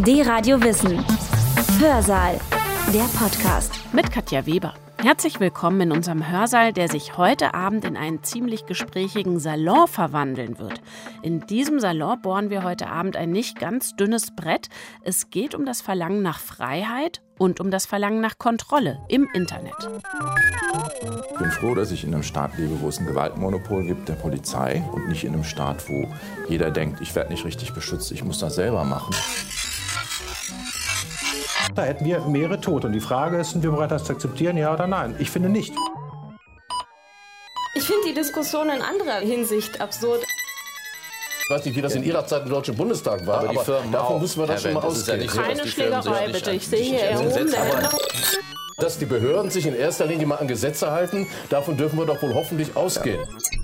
D-Radio Wissen. Hörsaal. Der Podcast. Mit Katja Weber. Herzlich willkommen in unserem Hörsaal, der sich heute Abend in einen ziemlich gesprächigen Salon verwandeln wird. In diesem Salon bohren wir heute Abend ein nicht ganz dünnes Brett. Es geht um das Verlangen nach Freiheit und um das Verlangen nach Kontrolle im Internet. Ich bin froh, dass ich in einem Staat lebe, wo es ein Gewaltmonopol gibt, der Polizei, und nicht in einem Staat, wo jeder denkt, ich werde nicht richtig beschützt, ich muss das selber machen. Da hätten wir mehrere Tote. Und die Frage ist, sind wir bereit, das zu akzeptieren, ja oder nein? Ich finde nicht. Ich finde die Diskussion in anderer Hinsicht absurd. Ich weiß nicht, wie das in Ihrer Zeit im Deutschen Bundestag war, aber davon müssen wir doch schon mal ausgehen. Keine Schlägerei, bitte. Ich sehe hier erhobene Hände. Dass die Behörden sich in erster Linie mal an Gesetze halten, davon dürfen wir doch wohl hoffentlich ausgehen.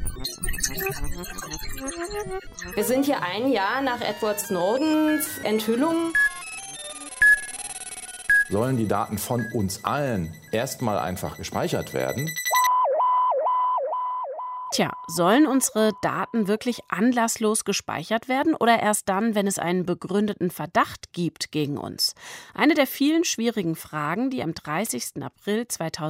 Wir sind hier ein Jahr nach Edward Snowdens Enthüllung. Sollen die Daten von uns allen erstmal einfach gespeichert werden? Tja, sollen unsere Daten wirklich anlasslos gespeichert werden oder erst dann, wenn es einen begründeten Verdacht gibt gegen uns? Eine der vielen schwierigen Fragen, die am 30. April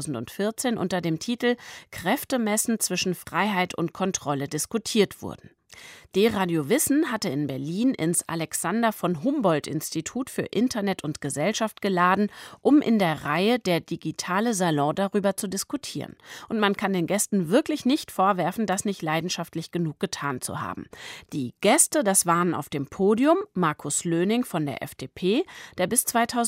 2014 unter dem Titel Kräftemessen zwischen Freiheit und Kontrolle diskutiert wurden. D-Radio Wissen hatte in Berlin ins Alexander von Humboldt-Institut für Internet und Gesellschaft geladen, um in der Reihe Der digitale Salon darüber zu diskutieren. Und man kann den Gästen wirklich nicht vorwerfen, das nicht leidenschaftlich genug getan zu haben. Die Gäste, das waren auf dem Podium Markus Löning von der FDP, der bis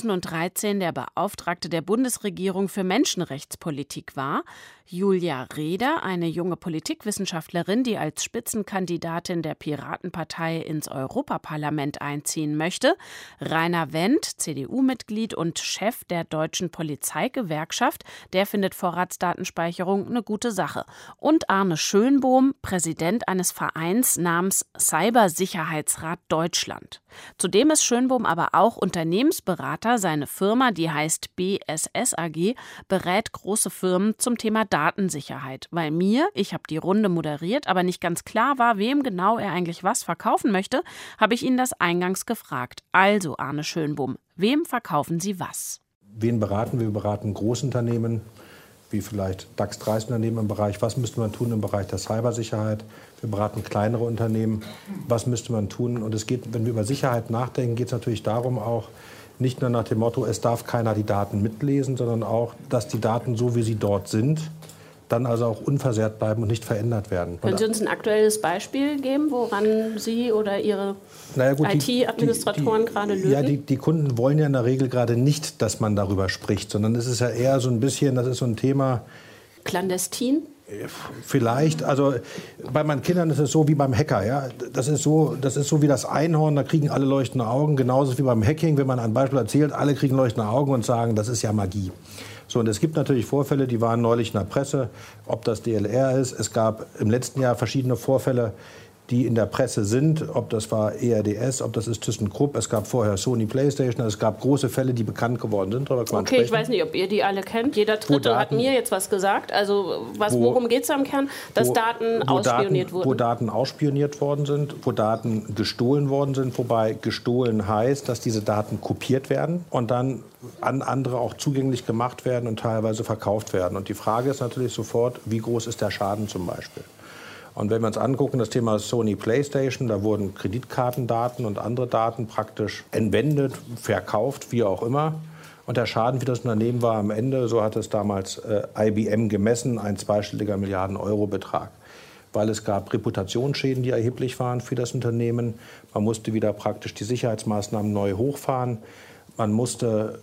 2013 der Beauftragte der Bundesregierung für Menschenrechtspolitik war, Julia Reda, eine junge Politikwissenschaftlerin, die als Spitzenkandidatin der Piratenpartei ins Europaparlament einziehen möchte, Rainer Wendt, CDU-Mitglied und Chef der Deutschen Polizeigewerkschaft, der findet Vorratsdatenspeicherung eine gute Sache, und Arne Schönbohm, Präsident eines Vereins namens Cybersicherheitsrat Deutschland. Zudem ist Schönbohm aber auch Unternehmensberater. Seine Firma, die heißt BSS AG, berät große Firmen zum Thema Datensicherheit. Weil ich habe die Runde moderiert, aber nicht ganz klar war, wem genau er eigentlich was verkaufen möchte, habe ich ihn das eingangs gefragt. Also, Arne Schönbohm, wem verkaufen Sie was? Wen beraten wir? Wir beraten Großunternehmen, wie vielleicht DAX 30 Unternehmen im Bereich, was müsste man tun im Bereich der Cybersicherheit. Wir beraten kleinere Unternehmen, was müsste man tun. Und es geht, wenn wir über Sicherheit nachdenken, geht es natürlich darum auch, nicht nur nach dem Motto, es darf keiner die Daten mitlesen, sondern auch, dass die Daten, so wie sie dort sind, dann also auch unversehrt bleiben und nicht verändert werden. Können Sie uns ein aktuelles Beispiel geben, woran Sie oder Ihre IT-Administratoren gerade lösen? Ja, die Kunden wollen ja in der Regel gerade nicht, dass man darüber spricht, sondern es ist ja eher so ein bisschen, das ist so ein Thema... Clandestin? Vielleicht, also bei meinen Kindern ist es so wie beim Hacker. Ja? Das ist so wie das Einhorn, da kriegen alle leuchtende Augen. Genauso wie beim Hacking, wenn man ein Beispiel erzählt, alle kriegen leuchtende Augen und sagen, das ist ja Magie. So, und es gibt natürlich Vorfälle, die waren neulich in der Presse, ob das DLR ist. Es gab im letzten Jahr verschiedene Vorfälle, die in der Presse sind, ob das war ERDS, ob das ist ThyssenKrupp, es gab vorher Sony PlayStation, es gab große Fälle, die bekannt geworden sind. Okay, ich weiß nicht, ob ihr die alle kennt. Jeder Dritte hat mir jetzt was gesagt. Also worum geht es am Kern? Dass Daten ausspioniert wurden. Wo Daten ausspioniert worden sind, wo Daten gestohlen worden sind, wobei gestohlen heißt, dass diese Daten kopiert werden und dann an andere auch zugänglich gemacht werden und teilweise verkauft werden. Und die Frage ist natürlich sofort, wie groß ist der Schaden zum Beispiel? Und wenn wir uns angucken, das Thema Sony PlayStation, da wurden Kreditkartendaten und andere Daten praktisch entwendet, verkauft, wie auch immer. Und der Schaden für das Unternehmen war am Ende, so hat es damals IBM gemessen, ein zweistelliger Milliarden-Euro-Betrag. Weil es gab Reputationsschäden, die erheblich waren für das Unternehmen. Man musste wieder praktisch die Sicherheitsmaßnahmen neu hochfahren. Man musste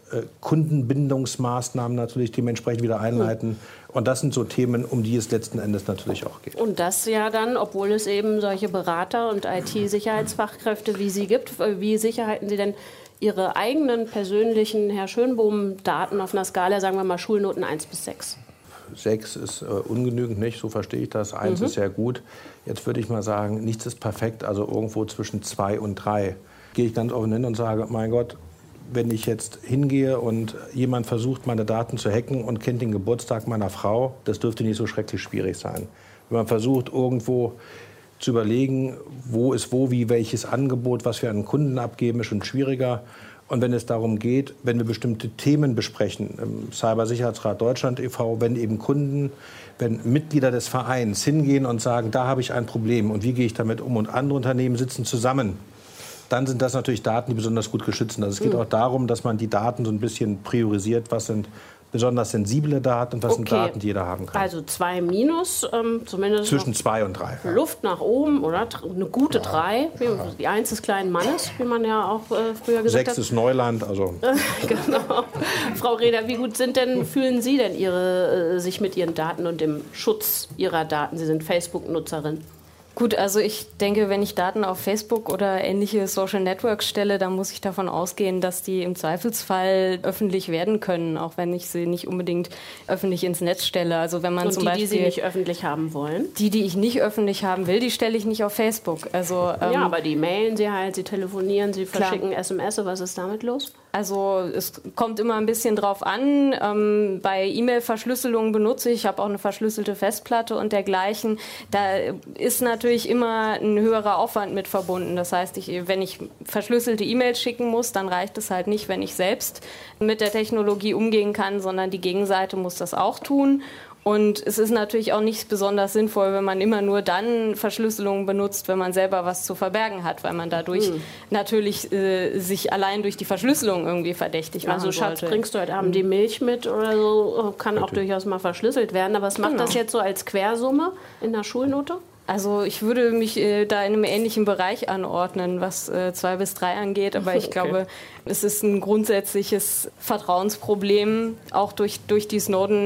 Kundenbindungsmaßnahmen natürlich dementsprechend wieder einleiten. Und das sind so Themen, um die es letzten Endes natürlich auch geht. Und das ja dann, obwohl es eben solche Berater und IT-Sicherheitsfachkräfte wie Sie gibt, wie sicher halten Sie denn Ihre eigenen persönlichen, Herr Schönbohm, Daten auf einer Skala, sagen wir mal Schulnoten 1 bis 6? 6 ist ungenügend, nicht? So verstehe ich das. 1 ist sehr gut. Jetzt würde ich mal sagen, nichts ist perfekt, also irgendwo zwischen 2 und 3. Gehe ich ganz offen hin und sage, mein Gott, wenn ich jetzt hingehe und jemand versucht, meine Daten zu hacken und kennt den Geburtstag meiner Frau, das dürfte nicht so schrecklich schwierig sein. Wenn man versucht, irgendwo zu überlegen, wo ist wo, wie welches Angebot, was wir an Kunden abgeben, ist schon schwieriger. Und wenn es darum geht, wenn wir bestimmte Themen besprechen, im Cybersicherheitsrat Deutschland e.V., wenn eben Kunden, wenn Mitglieder des Vereins hingehen und sagen, da habe ich ein Problem und wie gehe ich damit um, und andere Unternehmen sitzen zusammen, dann sind das natürlich Daten, die besonders gut geschützt sind. Also es geht auch darum, dass man die Daten so ein bisschen priorisiert, was sind besonders sensible Daten und was sind Daten, die jeder haben kann. Also 2 minus, zumindest zwischen 2 und 3. Ja. Luft nach oben, oder? Eine gute 3. Die 1 des kleinen Mannes, wie man ja auch früher gesagt 6 hat. 6 ist Neuland. Also. Genau. Frau Rehder, wie gut fühlen Sie denn sich mit Ihren Daten und dem Schutz Ihrer Daten? Sie sind Facebook-Nutzerin. Gut, also ich denke, wenn ich Daten auf Facebook oder ähnliche Social Networks stelle, dann muss ich davon ausgehen, dass die im Zweifelsfall öffentlich werden können, auch wenn ich sie nicht unbedingt öffentlich ins Netz stelle. Also wenn man und zum die Beispiel, Sie nicht öffentlich haben wollen? Die ich nicht öffentlich haben will, die stelle ich nicht auf Facebook. Also, ja, aber die mailen Sie halt, Sie telefonieren, Sie verschicken SMS. Was ist damit los? Also es kommt immer ein bisschen drauf an. Bei E-Mail-Verschlüsselung benutze ich habe auch eine verschlüsselte Festplatte und dergleichen. Da ist natürlich immer ein höherer Aufwand mit verbunden. Das heißt, wenn ich verschlüsselte E-Mails schicken muss, dann reicht es halt nicht, wenn ich selbst mit der Technologie umgehen kann, sondern die Gegenseite muss das auch tun. Und es ist natürlich auch nicht besonders sinnvoll, wenn man immer nur dann Verschlüsselungen benutzt, wenn man selber was zu verbergen hat, weil man dadurch natürlich sich allein durch die Verschlüsselung irgendwie verdächtig machen Also Schatz, sollte. bringst du heute Abend die Milch mit oder so? Kann auch durchaus mal verschlüsselt werden. Aber was macht das jetzt so als Quersumme in der Schulnote? Also ich würde mich da in einem ähnlichen Bereich anordnen, was 2 bis 3 angeht. Aber ich glaube, es ist ein grundsätzliches Vertrauensproblem, auch durch die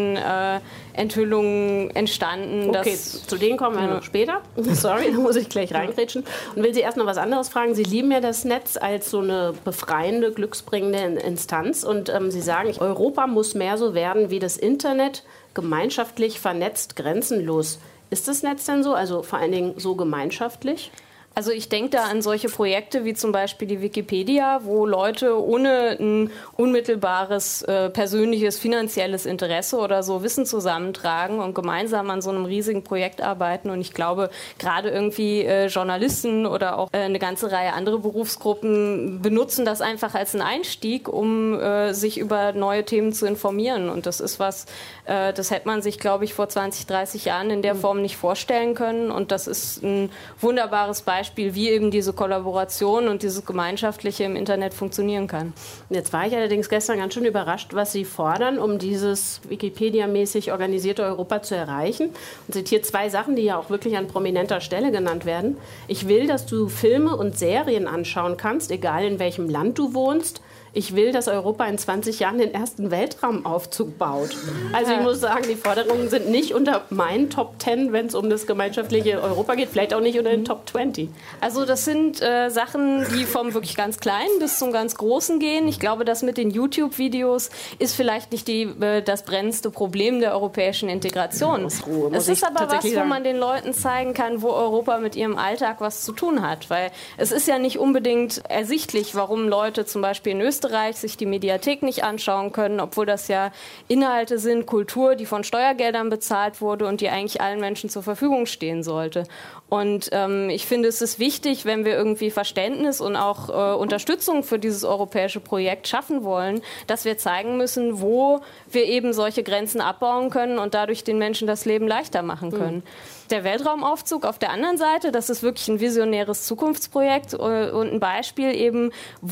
Snowden-Enthüllungen entstanden. Okay, zu denen kommen wir noch später. Sorry, da muss ich gleich reingrätschen. Und will Sie erst noch was anderes fragen. Sie lieben ja das Netz als so eine befreiende, glücksbringende Instanz. Und Sie sagen, Europa muss mehr so werden wie das Internet, gemeinschaftlich vernetzt, grenzenlos. Ist das Netz denn so, also vor allen Dingen so gemeinschaftlich? Also ich denke da an solche Projekte wie zum Beispiel die Wikipedia, wo Leute ohne ein unmittelbares persönliches finanzielles Interesse oder so Wissen zusammentragen und gemeinsam an so einem riesigen Projekt arbeiten. Und ich glaube, gerade irgendwie Journalisten oder auch eine ganze Reihe andere Berufsgruppen benutzen das einfach als einen Einstieg, um sich über neue Themen zu informieren. Und das ist was, das hätte man sich, glaube ich, vor 20, 30 Jahren in der Form nicht vorstellen können. Und das ist ein wunderbares Beispiel, wie eben diese Kollaboration und dieses Gemeinschaftliche im Internet funktionieren kann. Jetzt war ich allerdings gestern ganz schön überrascht, was Sie fordern, um dieses Wikipedia-mäßig organisierte Europa zu erreichen. Und zitiert 2 Sachen, die ja auch wirklich an prominenter Stelle genannt werden. Ich will, dass du Filme und Serien anschauen kannst, egal in welchem Land du wohnst. Ich will, dass Europa in 20 Jahren den ersten Weltraumaufzug baut. Also ich muss sagen, die Forderungen sind nicht unter meinen Top 10, wenn es um das gemeinschaftliche Europa geht, vielleicht auch nicht unter den Top 20. Also das sind Sachen, die vom wirklich ganz Kleinen bis zum ganz Großen gehen. Ich glaube, das mit den YouTube-Videos ist vielleicht nicht das brennendste Problem der europäischen Integration. Es ist aber was, wo man den Leuten zeigen kann, wo Europa mit ihrem Alltag was zu tun hat. Weil es ist ja nicht unbedingt ersichtlich, warum Leute zum Beispiel in Österreich sich die Mediathek nicht anschauen können, obwohl das ja Inhalte sind, Kultur, die von Steuergeldern bezahlt wurde und die eigentlich allen Menschen zur Verfügung stehen sollte. Und ich finde, es ist wichtig, wenn wir irgendwie Verständnis und auch Unterstützung für dieses europäische Projekt schaffen wollen, dass wir zeigen müssen, wo wir eben solche Grenzen abbauen können und dadurch den Menschen das Leben leichter machen können. Der Weltraumaufzug auf der anderen Seite, das ist wirklich ein visionäres Zukunftsprojekt und ein Beispiel eben,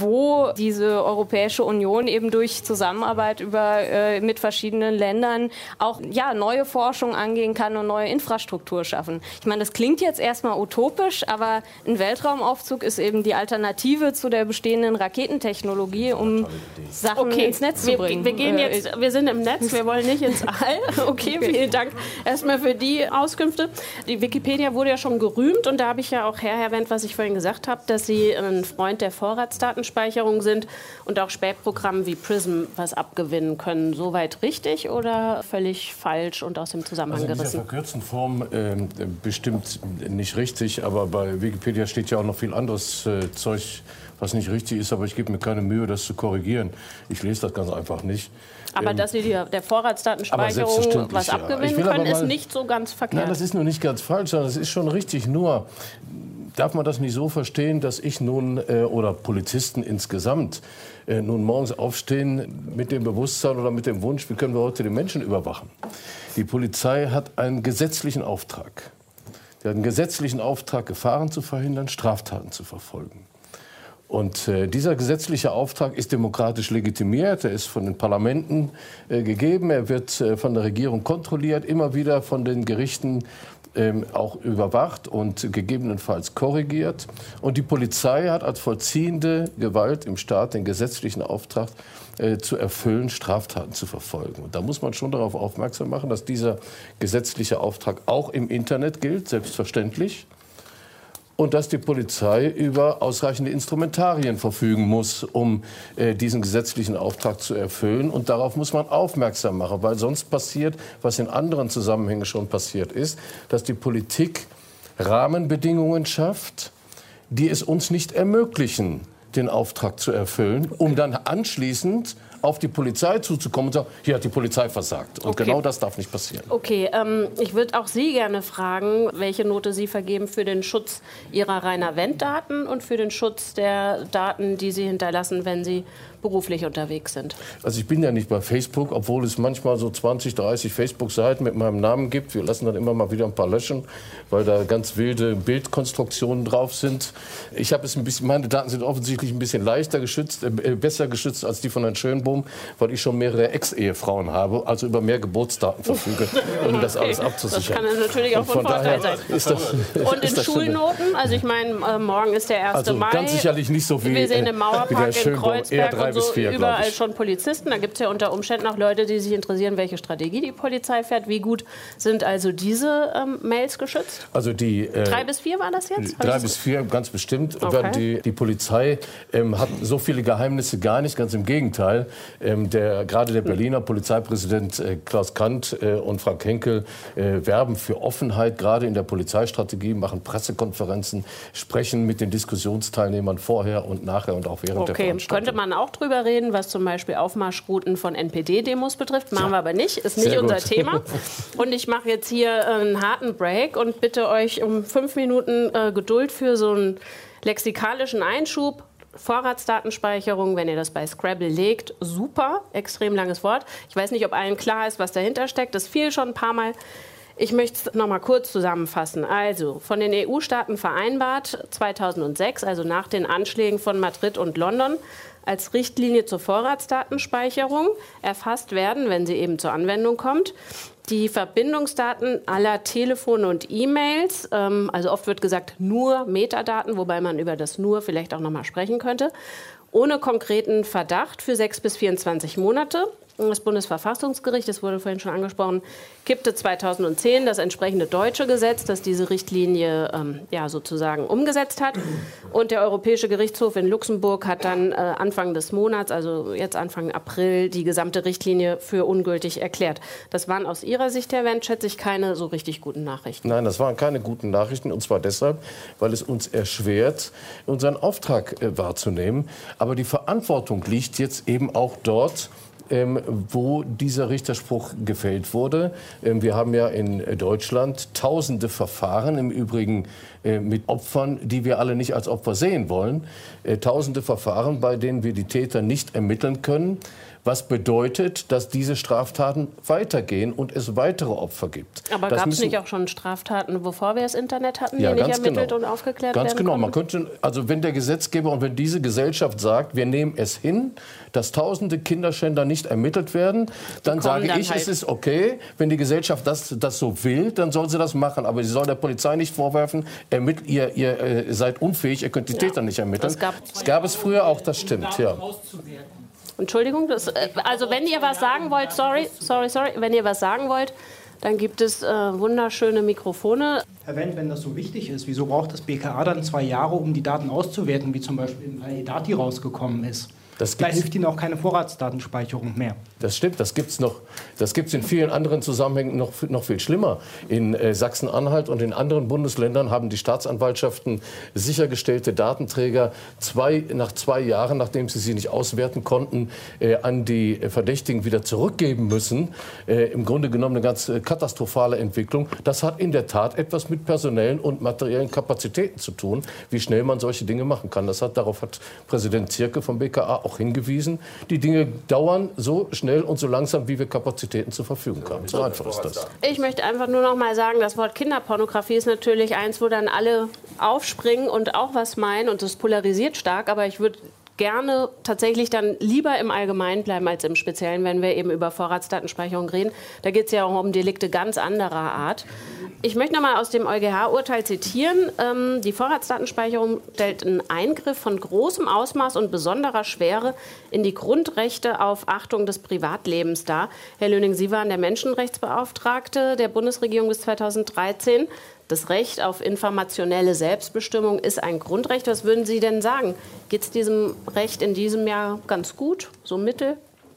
wo diese Europäische Union eben durch Zusammenarbeit mit verschiedenen Ländern auch neue Forschung angehen kann und neue Infrastruktur schaffen. Ich meine, das klingt jetzt erstmal utopisch, aber ein Weltraumaufzug ist eben die Alternative zu der bestehenden Raketentechnologie, um Sachen ins Netz zu bringen. Wir sind im Netz, wir wollen nicht ins All. Okay, vielen Dank erstmal für die Auskünfte. Die Wikipedia wurde ja schon gerühmt und da habe ich ja auch erwähnt, was ich vorhin gesagt habe, dass Sie ein Freund der Vorratsdatenspeicherung sind und auch Spätprogrammen wie PRISM was abgewinnen können. Soweit richtig oder völlig falsch und aus dem Zusammenhang gerissen? In dieser verkürzten Form bestimmt nicht richtig, aber bei Wikipedia steht ja auch noch viel anderes Zeug, was nicht richtig ist, aber ich gebe mir keine Mühe, das zu korrigieren. Ich lese das ganz einfach nicht. Aber dass Sie der Vorratsdatenspeicherung was abgewinnen können, ist nicht so ganz verkehrt. Nein, das ist nur nicht ganz falsch, sondern das ist schon richtig. Nur darf man das nicht so verstehen, dass ich nun oder Polizisten insgesamt nun morgens aufstehen mit dem Bewusstsein oder mit dem Wunsch, wie können wir heute die Menschen überwachen? Die Polizei hat einen gesetzlichen Auftrag. Die hat einen gesetzlichen Auftrag, Gefahren zu verhindern, Straftaten zu verfolgen. Und dieser gesetzliche Auftrag ist demokratisch legitimiert, er ist von den Parlamenten gegeben, er wird von der Regierung kontrolliert, immer wieder von den Gerichten auch überwacht und gegebenenfalls korrigiert. Und die Polizei hat als vollziehende Gewalt im Staat den gesetzlichen Auftrag zu erfüllen, Straftaten zu verfolgen. Und da muss man schon darauf aufmerksam machen, dass dieser gesetzliche Auftrag auch im Internet gilt, selbstverständlich. Und dass die Polizei über ausreichende Instrumentarien verfügen muss, um diesen gesetzlichen Auftrag zu erfüllen. Und darauf muss man aufmerksam machen, weil sonst passiert, was in anderen Zusammenhängen schon passiert ist, dass die Politik Rahmenbedingungen schafft, die es uns nicht ermöglichen, den Auftrag zu erfüllen, um dann anschließend auf die Polizei zuzukommen und sagen, hier hat die Polizei versagt. Und genau das darf nicht passieren. Okay, ich würde auch Sie gerne fragen, welche Note Sie vergeben für den Schutz Ihrer Rainer-Wendt-Daten und für den Schutz der Daten, die Sie hinterlassen, wenn Sie beruflich unterwegs sind. Also ich bin ja nicht bei Facebook, obwohl es manchmal so 20, 30 Facebook-Seiten mit meinem Namen gibt. Wir lassen dann immer mal wieder ein paar löschen, weil da ganz wilde Bildkonstruktionen drauf sind. Ich habe es ein bisschen, meine Daten sind offensichtlich ein bisschen leichter geschützt, besser geschützt als die von Herrn Schönbohm, weil ich schon mehrere Ex-Ehefrauen habe, also über mehr Geburtsdaten verfüge, um das alles abzusichern. Das kann natürlich auch von Vorteil sein. Und in Schulnoten, also ich meine, morgen ist der 1. also Mai. Ganz sicherlich nicht so wie wir sehen im Mauerpark in Kreuzberg eher 3 bis 4, überall schon Polizisten. Da gibt es ja unter Umständen auch Leute, die sich interessieren, welche Strategie die Polizei fährt. Wie gut sind also diese Mails geschützt? Also die 3 bis 4 war das jetzt? 3 bis 4, ganz bestimmt. Okay. Die Polizei hat so viele Geheimnisse gar nicht, ganz im Gegenteil. Gerade der Berliner Polizeipräsident Klaus Kandt und Frank Henkel werben für Offenheit, gerade in der Polizeistrategie, machen Pressekonferenzen, sprechen mit den Diskussionsteilnehmern vorher und nachher und auch während der Veranstaltung. Könnte man auch drüber reden, was zum Beispiel Aufmarschrouten von NPD-Demos betrifft. Machen wir aber nicht, ist nicht unser Thema. Und ich mache jetzt hier einen harten Break und bitte euch um 5 Minuten Geduld für so einen lexikalischen Einschub. Vorratsdatenspeicherung, wenn ihr das bei Scrabble legt, super, extrem langes Wort. Ich weiß nicht, ob allen klar ist, was dahinter steckt. Das fiel schon ein paar Mal. Ich möchte es noch mal kurz zusammenfassen. Also, von den EU-Staaten vereinbart 2006, also nach den Anschlägen von Madrid und London, als Richtlinie zur Vorratsdatenspeicherung erfasst werden, wenn sie eben zur Anwendung kommt, die Verbindungsdaten aller Telefone und E-Mails, also oft wird gesagt nur Metadaten, wobei man über das nur vielleicht auch noch mal sprechen könnte, ohne konkreten Verdacht für 6 bis 24 Monate. Das Bundesverfassungsgericht, das wurde vorhin schon angesprochen, kippte 2010 das entsprechende deutsche Gesetz, das diese Richtlinie sozusagen umgesetzt hat. Und der Europäische Gerichtshof in Luxemburg hat dann Anfang des Monats, also jetzt Anfang April, die gesamte Richtlinie für ungültig erklärt. Das waren aus Ihrer Sicht, Herr Wendt, schätze ich, keine so richtig guten Nachrichten. Nein, das waren keine guten Nachrichten. Und zwar deshalb, weil es uns erschwert, unseren Auftrag wahrzunehmen. Aber die Verantwortung liegt jetzt eben auch dort, wo dieser Richterspruch gefällt wurde. Wir haben ja in Deutschland tausende Verfahren, im Übrigen mit Opfern, die wir alle nicht als Opfer sehen wollen. Tausende Verfahren, bei denen wir die Täter nicht ermitteln können. Was bedeutet, dass diese Straftaten weitergehen und es weitere Opfer gibt. Aber gab es nicht auch schon Straftaten, bevor wir das Internet hatten, die nicht ermittelt und aufgeklärt werden konnten? Man könnte, also wenn der Gesetzgeber und wenn diese Gesellschaft sagt, wir nehmen es hin, dass tausende Kinderschänder nicht ermittelt werden, dann sage ich, es ist okay. Wenn die Gesellschaft das so will, dann soll sie das machen. Aber sie soll der Polizei nicht vorwerfen, ihr seid unfähig, ihr könnt die Täter nicht ermitteln. Das gab es früher auch, das stimmt. Ja. Entschuldigung, also wenn ihr was sagen wollt, sorry, wenn ihr was sagen wollt, dann gibt es wunderschöne Mikrofone. Herr Wendt, wenn das so wichtig ist, wieso braucht das BKA dann 2 Jahre, um die Daten auszuwerten, wie zum Beispiel im Fall Edati rausgekommen ist? Vielleicht hilft Ihnen auch keine Vorratsdatenspeicherung mehr. Das stimmt, das gibt's in vielen anderen Zusammenhängen noch viel schlimmer. In Sachsen-Anhalt und in anderen Bundesländern haben die Staatsanwaltschaften sichergestellte Datenträger nach 2 Jahren, nachdem sie nicht auswerten konnten, an die Verdächtigen wieder zurückgeben müssen. Im Grunde genommen eine ganz katastrophale Entwicklung. Das hat in der Tat etwas mit personellen und materiellen Kapazitäten zu tun, wie schnell man solche Dinge machen kann. Darauf hat Präsident Zierke vom BKA auch hingewiesen. Die Dinge dauern so schnell und so langsam, wie wir Kapazitäten zur Verfügung haben. So einfach ist das. Ich möchte einfach nur noch mal sagen, das Wort Kinderpornografie ist natürlich eins, wo dann alle aufspringen und auch was meinen. Und das polarisiert stark. Aber ich würde gerne tatsächlich dann lieber im Allgemeinen bleiben als im Speziellen, wenn wir eben über Vorratsdatenspeicherung reden. Da geht es ja auch um Delikte ganz anderer Art. Ich möchte noch mal aus dem EuGH-Urteil zitieren. Die Vorratsdatenspeicherung stellt einen Eingriff von großem Ausmaß und besonderer Schwere in die Grundrechte auf Achtung des Privatlebens dar. Herr Löning, Sie waren der Menschenrechtsbeauftragte der Bundesregierung bis 2013. Das Recht auf informationelle Selbstbestimmung ist ein Grundrecht. Was würden Sie denn sagen? Geht es diesem Recht in diesem Jahr ganz gut, so mittel?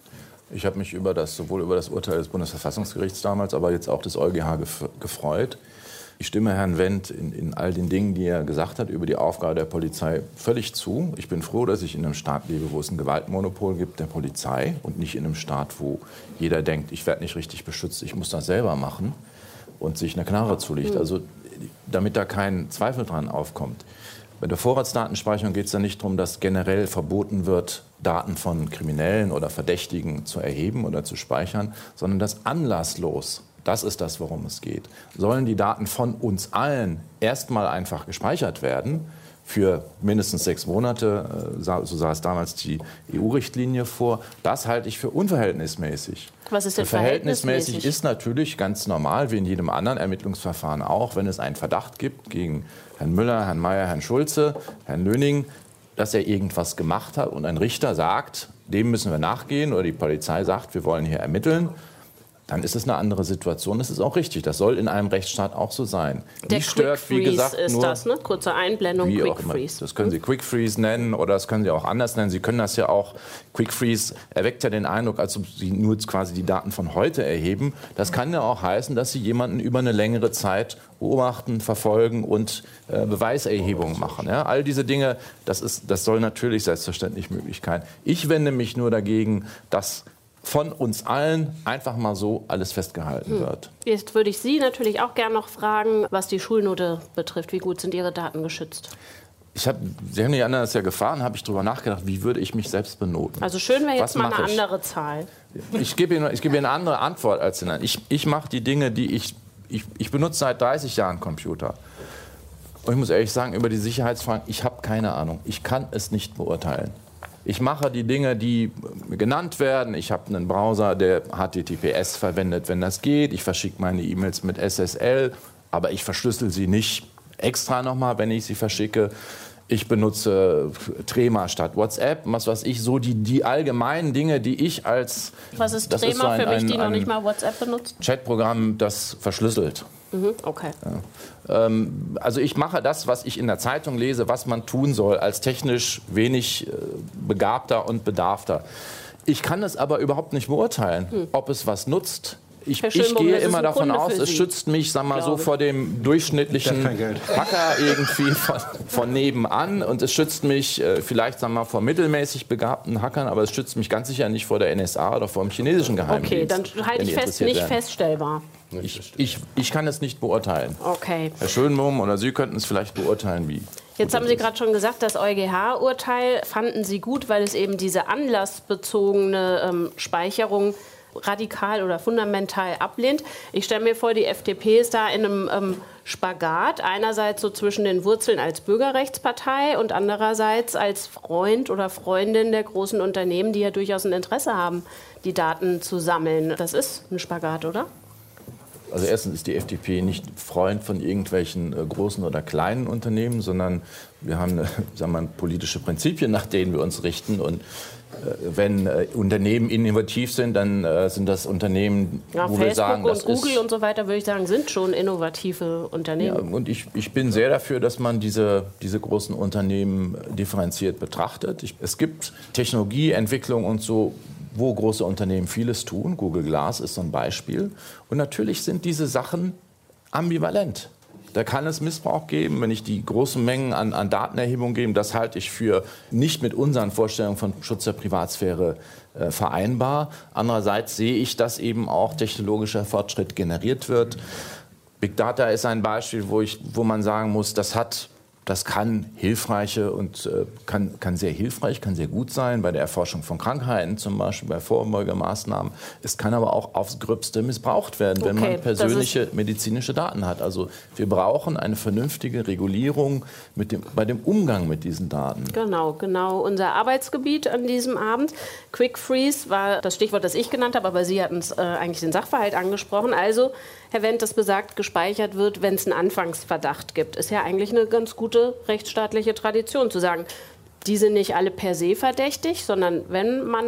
Ich habe mich sowohl über das Urteil des Bundesverfassungsgerichts damals, aber jetzt auch des EuGH gefreut. Ich stimme Herrn Wendt in all den Dingen, die er gesagt hat, über die Aufgabe der Polizei völlig zu. Ich bin froh, dass ich in einem Staat lebe, wo es ein Gewaltmonopol gibt der Polizei und nicht in einem Staat, wo jeder denkt, ich werde nicht richtig beschützt, ich muss das selber machen und sich eine Knarre zulegt. Also damit da kein Zweifel dran aufkommt. Bei der Vorratsdatenspeicherung geht es ja nicht darum, dass generell verboten wird, Daten von Kriminellen oder Verdächtigen zu erheben oder zu speichern, sondern dass anlasslos, das ist das, worum es geht, sollen die Daten von uns allen erstmal einfach gespeichert werden, für mindestens 6 Monate, so sah es damals die EU-Richtlinie vor. Das halte ich für unverhältnismäßig. Was ist denn verhältnismäßig? Ist natürlich ganz normal, wie in jedem anderen Ermittlungsverfahren auch, wenn es einen Verdacht gibt gegen Herrn Müller, Herrn Mayer, Herrn Schulze, Herrn Löning, dass er irgendwas gemacht hat und ein Richter sagt, dem müssen wir nachgehen oder die Polizei sagt, wir wollen hier ermitteln. Dann ist es eine andere Situation. Das ist auch richtig. Das soll in einem Rechtsstaat auch so sein. Der Quick Freeze ist das, ne? Kurze Einblendung, Quick Freeze. Das können Sie Quick Freeze nennen oder das können Sie auch anders nennen. Sie können das ja auch, Quick Freeze erweckt ja den Eindruck, als ob Sie nur quasi die Daten von heute erheben. Das kann ja auch heißen, dass Sie jemanden über eine längere Zeit beobachten, verfolgen und Beweiserhebungen machen. Ja? All diese Dinge, das soll natürlich selbstverständlich möglich sein. Ich wende mich nur dagegen, dass von uns allen einfach mal so alles festgehalten wird. Jetzt würde ich Sie natürlich auch gerne noch fragen, was die Schulnote betrifft. Wie gut sind Ihre Daten geschützt? Sie haben die anderen das ja gefahren, habe ich darüber nachgedacht, wie würde ich mich selbst benoten. Also schön wäre jetzt mal eine andere Zahl. Ich gebe Ihnen eine andere Antwort als Ihnen. Ich mache die Dinge, die ich benutze seit 30 Jahren Computer. Und ich muss ehrlich sagen, über die Sicherheitsfragen, ich habe keine Ahnung. Ich kann es nicht beurteilen. Ich mache die Dinge, die genannt werden. Ich habe einen Browser, der HTTPS verwendet, wenn das geht. Ich verschicke meine E-Mails mit SSL, aber ich verschlüssel sie nicht extra nochmal, wenn ich sie verschicke. Ich benutze Trema statt WhatsApp, was weiß ich, so die allgemeinen Dinge, die ich als... Was ist Trema für mich, die noch nicht mal WhatsApp benutzt? Chatprogramm, das verschlüsselt. Okay. Ja. Also ich mache das, was ich in der Zeitung lese, was man tun soll, als technisch wenig begabter und bedarfter. Ich kann es aber überhaupt nicht beurteilen, ob es was nutzt. Ich gehe immer davon aus, es schützt mich, sag mal, so vor dem durchschnittlichen Hacker irgendwie von nebenan. Und es schützt mich vielleicht, sag mal, vor mittelmäßig begabten Hackern, aber es schützt mich ganz sicher nicht vor der NSA oder vor dem chinesischen Geheimdienst. Okay, dann halte ich fest, nicht feststellbar. Ich kann es nicht beurteilen. Okay. Herr Schönbohm oder Sie könnten es vielleicht beurteilen, wie. Jetzt haben Sie gerade schon gesagt, das EuGH-Urteil fanden Sie gut, weil es eben diese anlassbezogene Speicherung radikal oder fundamental ablehnt. Ich stelle mir vor, die FDP ist da in einem Spagat. Einerseits so zwischen den Wurzeln als Bürgerrechtspartei und andererseits als Freund oder Freundin der großen Unternehmen, die ja durchaus ein Interesse haben, die Daten zu sammeln. Das ist ein Spagat, oder? Also erstens ist die FDP nicht Freund von irgendwelchen großen oder kleinen Unternehmen, sondern wir haben sagen wir, politische Prinzipien, nach denen wir uns richten. Und Wenn Unternehmen innovativ sind, dann sind das Unternehmen, ja, wo Facebook wir sagen, das und Google und so weiter, würde ich sagen, sind schon innovative Unternehmen. Ja, und ich bin sehr dafür, dass man diese großen Unternehmen differenziert betrachtet. Es gibt Technologieentwicklung und so, wo große Unternehmen vieles tun. Google Glass ist so ein Beispiel. Und natürlich sind diese Sachen ambivalent. Da kann es Missbrauch geben, wenn ich die großen Mengen an Datenerhebung gebe. Das halte ich für nicht mit unseren Vorstellungen von Schutz der Privatsphäre vereinbar. Andererseits sehe ich, dass eben auch technologischer Fortschritt generiert wird. Big Data ist ein Beispiel, wo man sagen muss, das kann hilfreiche und kann sehr hilfreich, kann sehr gut sein bei der Erforschung von Krankheiten, zum Beispiel bei Vorbeugemaßnahmen. Es kann aber auch aufs Gröbste missbraucht werden, wenn man persönliche medizinische Daten hat. Also wir brauchen eine vernünftige Regulierung bei dem Umgang mit diesen Daten. Genau unser Arbeitsgebiet an diesem Abend. Quick Freeze war das Stichwort, das ich genannt habe, aber Sie hatten eigentlich den Sachverhalt angesprochen. Also, Herr Wendt, das besagt, gespeichert wird, wenn es einen Anfangsverdacht gibt. Ist ja eigentlich eine ganz gute rechtsstaatliche Tradition, zu sagen, die sind nicht alle per se verdächtig, sondern wenn man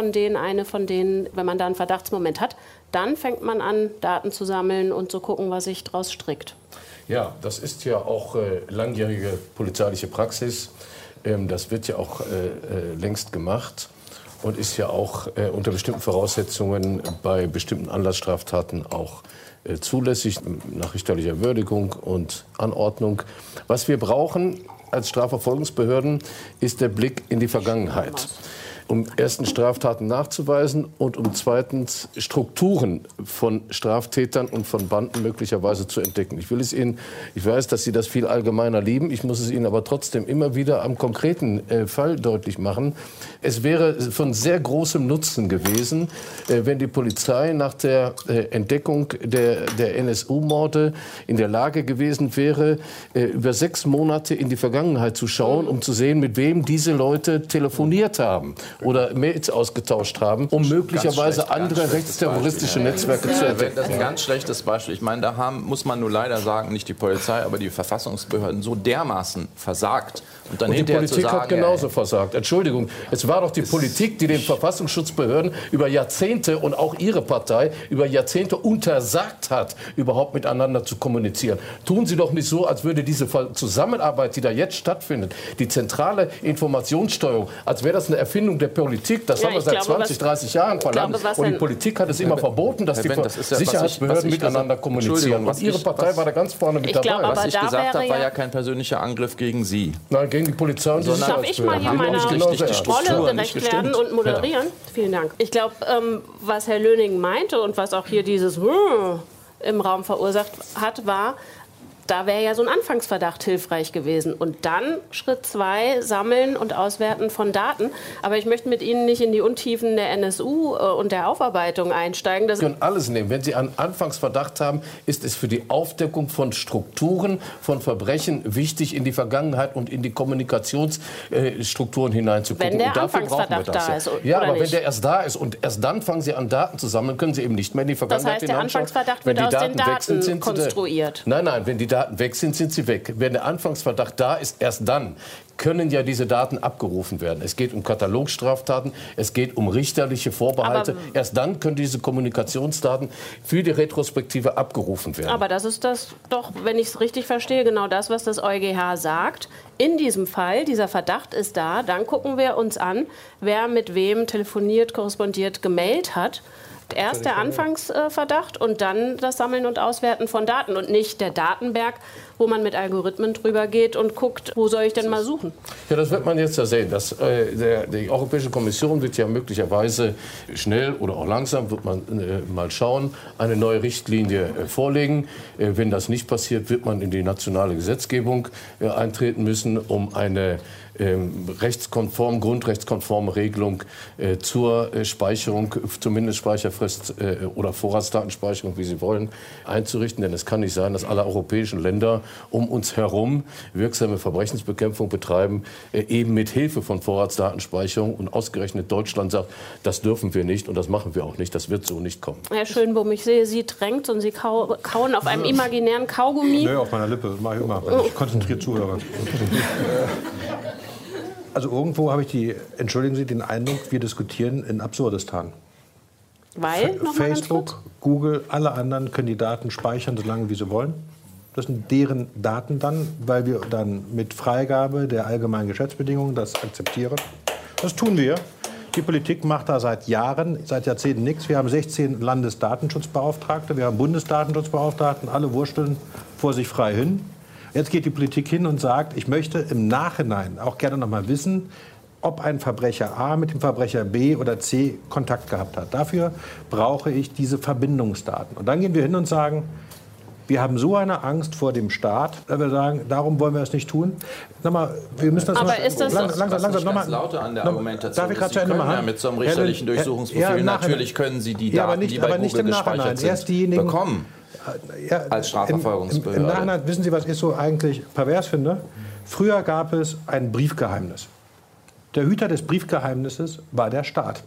wenn man da einen Verdachtsmoment hat, dann fängt man an, Daten zu sammeln und zu gucken, was sich daraus strickt. Ja, das ist ja auch langjährige polizeiliche Praxis. Das wird ja auch längst gemacht und ist ja auch unter bestimmten Voraussetzungen bei bestimmten Anlassstraftaten auch zulässig, nach richterlicher Würdigung und Anordnung. Was wir brauchen als Strafverfolgungsbehörden, ist der Blick in die Vergangenheit. Um erstens Straftaten nachzuweisen und um zweitens Strukturen von Straftätern und von Banden möglicherweise zu entdecken. Ich weiß, dass Sie das viel allgemeiner lieben, ich muss es Ihnen aber trotzdem immer wieder am konkreten Fall deutlich machen. Es wäre von sehr großem Nutzen gewesen, wenn die Polizei nach der Entdeckung der NSU-Morde in der Lage gewesen wäre, über 6 Monate in die Vergangenheit zu schauen, um zu sehen, mit wem diese Leute telefoniert haben oder Mails ausgetauscht haben, um möglicherweise andere rechtsterroristische Netzwerke zu entdecken. Das ist ein ganz schlechtes Beispiel. Ich meine, da muss man nur leider sagen, nicht die Polizei, aber die Verfassungsbehörden so dermaßen versagt. Und die Politik hat genauso versagt. Entschuldigung, es war doch die Politik, die den Verfassungsschutzbehörden über Jahrzehnte und auch Ihre Partei über Jahrzehnte untersagt hat, überhaupt miteinander zu kommunizieren. Tun Sie doch nicht so, als würde diese Zusammenarbeit, die da jetzt stattfindet, die zentrale Informationssteuerung, als wäre das eine Erfindung der Politik. Das haben wir seit 20, 30 Jahren verlangt. Und die Politik hat es immer verboten, dass die Sicherheitsbehörden miteinander kommunizieren. Und Ihre Partei war da ganz vorne mit dabei. Was ich gesagt habe, war ja kein persönlicher Angriff gegen Sie. Nein, gegen die Polizei und die Darf ich mal hier meiner Rolle gerecht werden und moderieren? Ja. Vielen Dank. Ich glaube, was Herr Löning meinte und was auch hier dieses im Raum verursacht hat, war, da wäre ja so ein Anfangsverdacht hilfreich gewesen. Und dann Schritt 2, Sammeln und Auswerten von Daten. Aber ich möchte mit Ihnen nicht in die Untiefen der NSU und der Aufarbeitung einsteigen. Sie können alles nehmen. Wenn Sie einen Anfangsverdacht haben, ist es für die Aufdeckung von Strukturen, von Verbrechen wichtig, in die Vergangenheit und in die Kommunikationsstrukturen hineinzugucken. Wenn der und dafür Anfangsverdacht da ist. Ja, aber wenn der erst da ist und erst dann fangen Sie an, Daten zu sammeln, können Sie eben nicht mehr in die Vergangenheit hineinschauen. Das heißt, der Anfangsverdacht wird aus den Daten konstruiert. Nein, wenn die Daten weg sind, sind sie weg. Wenn der Anfangsverdacht da ist, erst dann können ja diese Daten abgerufen werden. Es geht um Katalogstraftaten, es geht um richterliche Vorbehalte. Erst dann können diese Kommunikationsdaten für die Retrospektive abgerufen werden. Aber das ist das doch, wenn ich es richtig verstehe, genau das, was das EuGH sagt. In diesem Fall, dieser Verdacht ist da, dann gucken wir uns an, wer mit wem telefoniert, korrespondiert, gemailt hat. Erst der Anfangsverdacht und dann das Sammeln und Auswerten von Daten und nicht der Datenberg, wo man mit Algorithmen drüber geht und guckt, wo soll ich denn mal suchen? Ja, das wird man jetzt ja sehen. Die Europäische Kommission wird ja möglicherweise schnell oder auch langsam, wird man mal schauen, eine neue Richtlinie vorlegen. Wenn das nicht passiert, wird man in die nationale Gesetzgebung eintreten müssen, um eine grundrechtskonforme Regelung zur Speicherung, zumindest Speicherfrist oder Vorratsdatenspeicherung, wie Sie wollen, einzurichten. Denn es kann nicht sein, dass alle europäischen Länder um uns herum wirksame Verbrechensbekämpfung betreiben, eben mit Hilfe von Vorratsdatenspeicherung. Und ausgerechnet Deutschland sagt, das dürfen wir nicht und das machen wir auch nicht. Das wird so nicht kommen. Herr Schönbohm, ich sehe, Sie drängt und Sie kauen auf einem imaginären Kaugummi. Nö, auf meiner Lippe. Das mache ich immer, wenn ich konzentriert zuhöre. Also irgendwo habe ich entschuldigen Sie, den Eindruck, wir diskutieren in Absurdistan. Weil, Facebook, Google, alle anderen können die Daten speichern, solange wie sie wollen. Das sind deren Daten dann, weil wir dann mit Freigabe der allgemeinen Geschäftsbedingungen das akzeptieren. Das tun wir. Die Politik macht da seit Jahren, seit Jahrzehnten nichts. Wir haben 16 Landesdatenschutzbeauftragte, wir haben Bundesdatenschutzbeauftragten, alle wursteln vor sich frei hin. Jetzt geht die Politik hin und sagt, ich möchte im Nachhinein auch gerne noch mal wissen, ob ein Verbrecher A mit dem Verbrecher B oder C Kontakt gehabt hat. Dafür brauche ich diese Verbindungsdaten. Und dann gehen wir hin und sagen, wir haben so eine Angst vor dem Staat, dass wir sagen, darum wollen wir es nicht tun. Nochmal, wir müssen das aber mal, ist das langsam nochmal lauter an der Argumentation. Darf ich Sie können ja mit so einem richterlichen Durchsuchungsprofil, natürlich können Sie die Daten, die bei Google gespeichert sind, bekommen. Als Strafverfolgungsbehörde. Im Nachhinein, wissen Sie, was ich so eigentlich pervers finde? Früher gab es ein Briefgeheimnis. Der Hüter des Briefgeheimnisses war der Staat.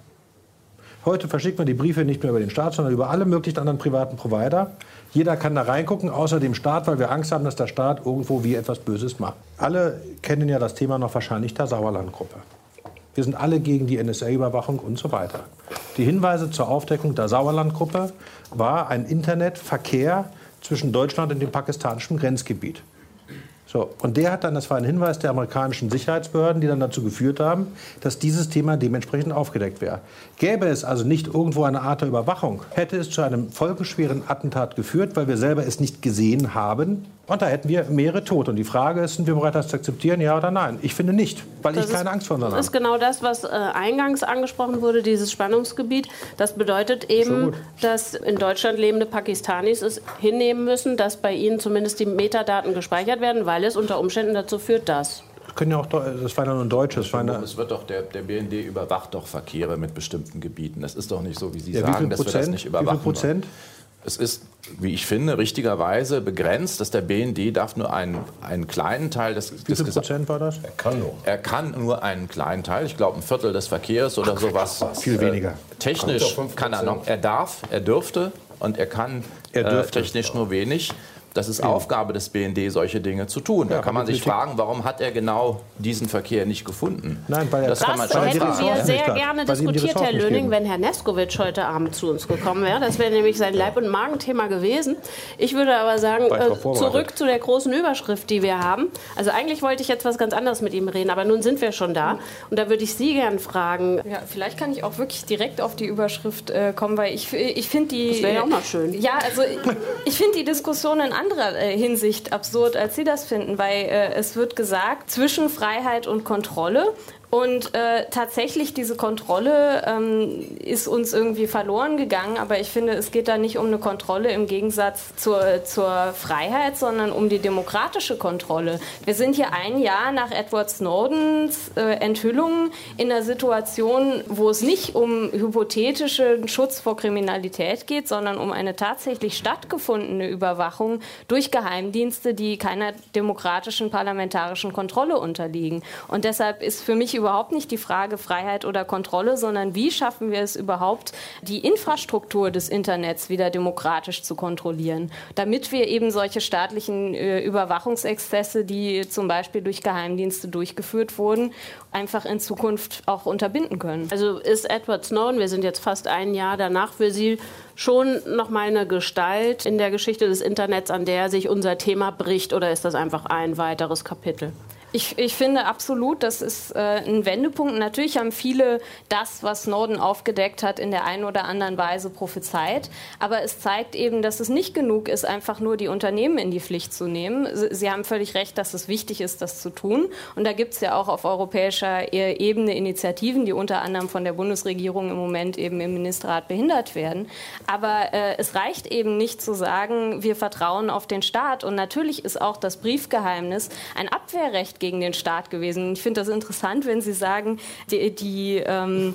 Heute verschickt man die Briefe nicht mehr über den Staat, sondern über alle möglichen anderen privaten Provider. Jeder kann da reingucken, außer dem Staat, weil wir Angst haben, dass der Staat irgendwo wie etwas Böses macht. Alle kennen ja das Thema noch wahrscheinlich der Sauerland-Gruppe. Wir sind alle gegen die NSA-Überwachung und so weiter. Die Hinweise zur Aufdeckung der Sauerland-Gruppe war ein Internetverkehr zwischen Deutschland und dem pakistanischen Grenzgebiet. So, und der hat dann, das war ein Hinweis der amerikanischen Sicherheitsbehörden, die dann dazu geführt haben, dass dieses Thema dementsprechend aufgedeckt wäre. Gäbe es also nicht irgendwo eine Art der Überwachung, hätte es zu einem folgenschweren Attentat geführt, weil wir selber es nicht gesehen haben. Und da hätten wir mehrere Tote. Und die Frage ist, sind wir bereit, das zu akzeptieren, ja oder nein? Ich finde nicht, weil ich keine Angst vor habe. Das ist genau das, was eingangs angesprochen wurde, dieses Spannungsgebiet. Das bedeutet eben, dass in Deutschland lebende Pakistanis es hinnehmen müssen, dass bei ihnen zumindest die Metadaten gespeichert werden, weil es unter Umständen dazu führt, dass... Können ja auch, das war ja nur ein deutsches. Es wird doch der BND überwacht doch Verkehre mit bestimmten Gebieten. Das ist doch nicht so, wie Sie sagen, dass wir das nicht überwachen. Wie viel Prozent? Es ist, wie ich finde, richtigerweise begrenzt, dass der BND darf nur einen kleinen Teil des... Wie viel Prozent war das? Er kann nur einen kleinen Teil, ich glaube ein Viertel des Verkehrs oder sowas. Viel weniger. Technisch kann er noch, er dürfte und er kann technisch nur wenig. Das ist Aufgabe des BND, solche Dinge zu tun. Da kann man sich fragen, warum hat er genau diesen Verkehr nicht gefunden? Nein, weil das hätten wir sehr gerne diskutiert, Herr Löning, wenn Herr Neskowitsch heute Abend zu uns gekommen wäre. Das wäre nämlich sein Leib- und Magenthema gewesen. Ich würde aber sagen, zurück zu der großen Überschrift, die wir haben. Also eigentlich wollte ich jetzt was ganz anderes mit ihm reden, aber nun sind wir schon da. Und da würde ich Sie gern fragen. Ja, vielleicht kann ich auch wirklich direkt auf die Überschrift kommen, weil ich finde die... Das wäre ja auch mal schön. Ja, also ich finde die Diskussion in anderer Hinsicht absurd, als Sie das finden, weil es wird gesagt, zwischen Freiheit und Kontrolle. Und tatsächlich, diese Kontrolle ist uns irgendwie verloren gegangen. Aber ich finde, es geht da nicht um eine Kontrolle im Gegensatz zur Freiheit, sondern um die demokratische Kontrolle. Wir sind hier ein Jahr nach Edward Snowdens Enthüllungen in einer Situation, wo es nicht um hypothetischen Schutz vor Kriminalität geht, sondern um eine tatsächlich stattgefundene Überwachung durch Geheimdienste, die keiner demokratischen parlamentarischen Kontrolle unterliegen. Und deshalb ist für mich überhaupt nicht die Frage Freiheit oder Kontrolle, sondern wie schaffen wir es überhaupt, die Infrastruktur des Internets wieder demokratisch zu kontrollieren, damit wir eben solche staatlichen Überwachungsexzesse, die zum Beispiel durch Geheimdienste durchgeführt wurden, einfach in Zukunft auch unterbinden können. Also ist Edward Snowden, wir sind jetzt fast ein Jahr danach, für Sie schon noch mal eine Gestalt in der Geschichte des Internets, an der sich unser Thema bricht, oder ist das einfach ein weiteres Kapitel? Ich finde absolut, das ist ein Wendepunkt. Natürlich haben viele das, was Snowden aufgedeckt hat, in der einen oder anderen Weise prophezeit. Aber es zeigt eben, dass es nicht genug ist, einfach nur die Unternehmen in die Pflicht zu nehmen. Sie haben völlig recht, dass es wichtig ist, das zu tun. Und da gibt es ja auch auf europäischer Ebene Initiativen, die unter anderem von der Bundesregierung im Moment eben im Ministerrat behindert werden. Aber es reicht eben nicht zu sagen, wir vertrauen auf den Staat. Und natürlich ist auch das Briefgeheimnis ein Abwehrrecht gegen den Staat gewesen. Ich finde das interessant, wenn Sie sagen,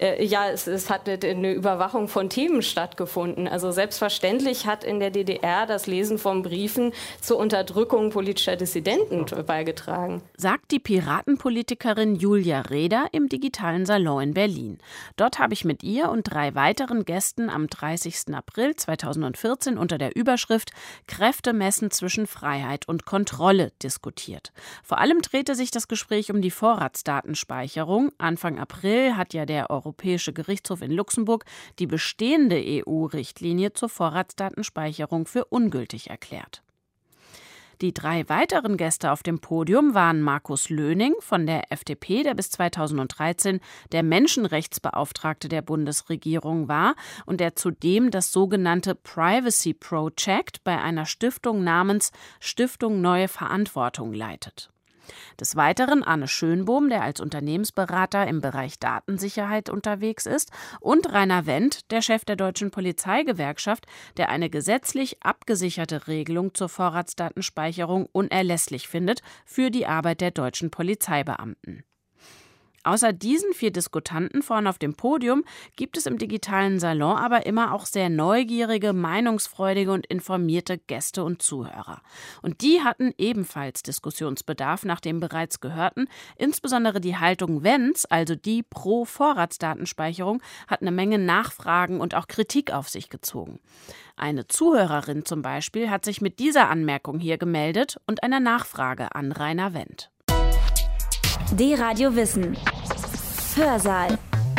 es hat eine Überwachung von Themen stattgefunden. Also selbstverständlich hat in der DDR das Lesen von Briefen zur Unterdrückung politischer Dissidenten beigetragen. Sagt die Piratenpolitikerin Julia Reda im digitalen Salon in Berlin. Dort habe ich mit ihr und 3 weiteren Gästen am 30. April 2014 unter der Überschrift Kräftemessen zwischen Freiheit und Kontrolle diskutiert. Vor allem drehte sich das Gespräch um die Vorratsdatenspeicherung. Anfang April hat ja der Europäische Gerichtshof in Luxemburg die bestehende EU-Richtlinie zur Vorratsdatenspeicherung für ungültig erklärt. Die 3 weiteren Gäste auf dem Podium waren Markus Löning von der FDP, der bis 2013 der Menschenrechtsbeauftragte der Bundesregierung war und der zudem das sogenannte Privacy Project bei einer Stiftung namens Stiftung Neue Verantwortung leitet. Des Weiteren Arne Schönbohm, der als Unternehmensberater im Bereich Datensicherheit unterwegs ist, und Rainer Wendt, der Chef der Deutschen Polizeigewerkschaft, der eine gesetzlich abgesicherte Regelung zur Vorratsdatenspeicherung unerlässlich findet für die Arbeit der deutschen Polizeibeamten. Außer diesen 4 Diskutanten vorne auf dem Podium gibt es im digitalen Salon aber immer auch sehr neugierige, meinungsfreudige und informierte Gäste und Zuhörer. Und die hatten ebenfalls Diskussionsbedarf nach dem bereits Gehörten. Insbesondere die Haltung Wendts, also die pro Vorratsdatenspeicherung, hat eine Menge Nachfragen und auch Kritik auf sich gezogen. Eine Zuhörerin zum Beispiel hat sich mit dieser Anmerkung hier gemeldet und einer Nachfrage an Rainer Wendt. D-Radio Wissen. Hörsaal.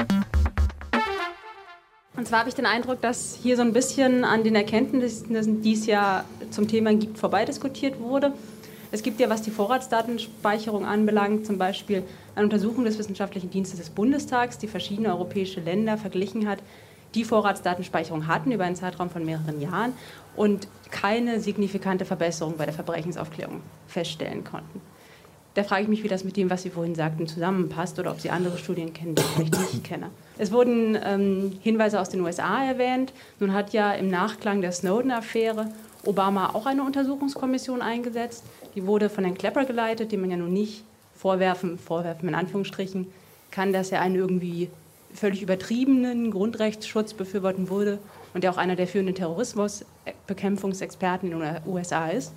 Und zwar habe ich den Eindruck, dass hier so ein bisschen an den Erkenntnissen, die es ja zum Thema gibt, vorbeidiskutiert wurde. Es gibt ja, was die Vorratsdatenspeicherung anbelangt, zum Beispiel eine Untersuchung des Wissenschaftlichen Dienstes des Bundestags, die verschiedene europäische Länder verglichen hat, die Vorratsdatenspeicherung hatten über einen Zeitraum von mehreren Jahren und keine signifikante Verbesserung bei der Verbrechensaufklärung feststellen konnten. Da frage ich mich, wie das mit dem, was Sie vorhin sagten, zusammenpasst oder ob Sie andere Studien kennen, die ich nicht kenne. Es wurden Hinweise aus den USA erwähnt. Nun hat ja im Nachklang der Snowden-Affäre Obama auch eine Untersuchungskommission eingesetzt. Die wurde von Herrn Clapper geleitet, dem man ja nun nicht vorwerfen in Anführungsstrichen kann, dass er einen irgendwie völlig übertriebenen Grundrechtsschutz befürworten würde und der auch einer der führenden Terrorismusbekämpfungsexperten in den USA ist.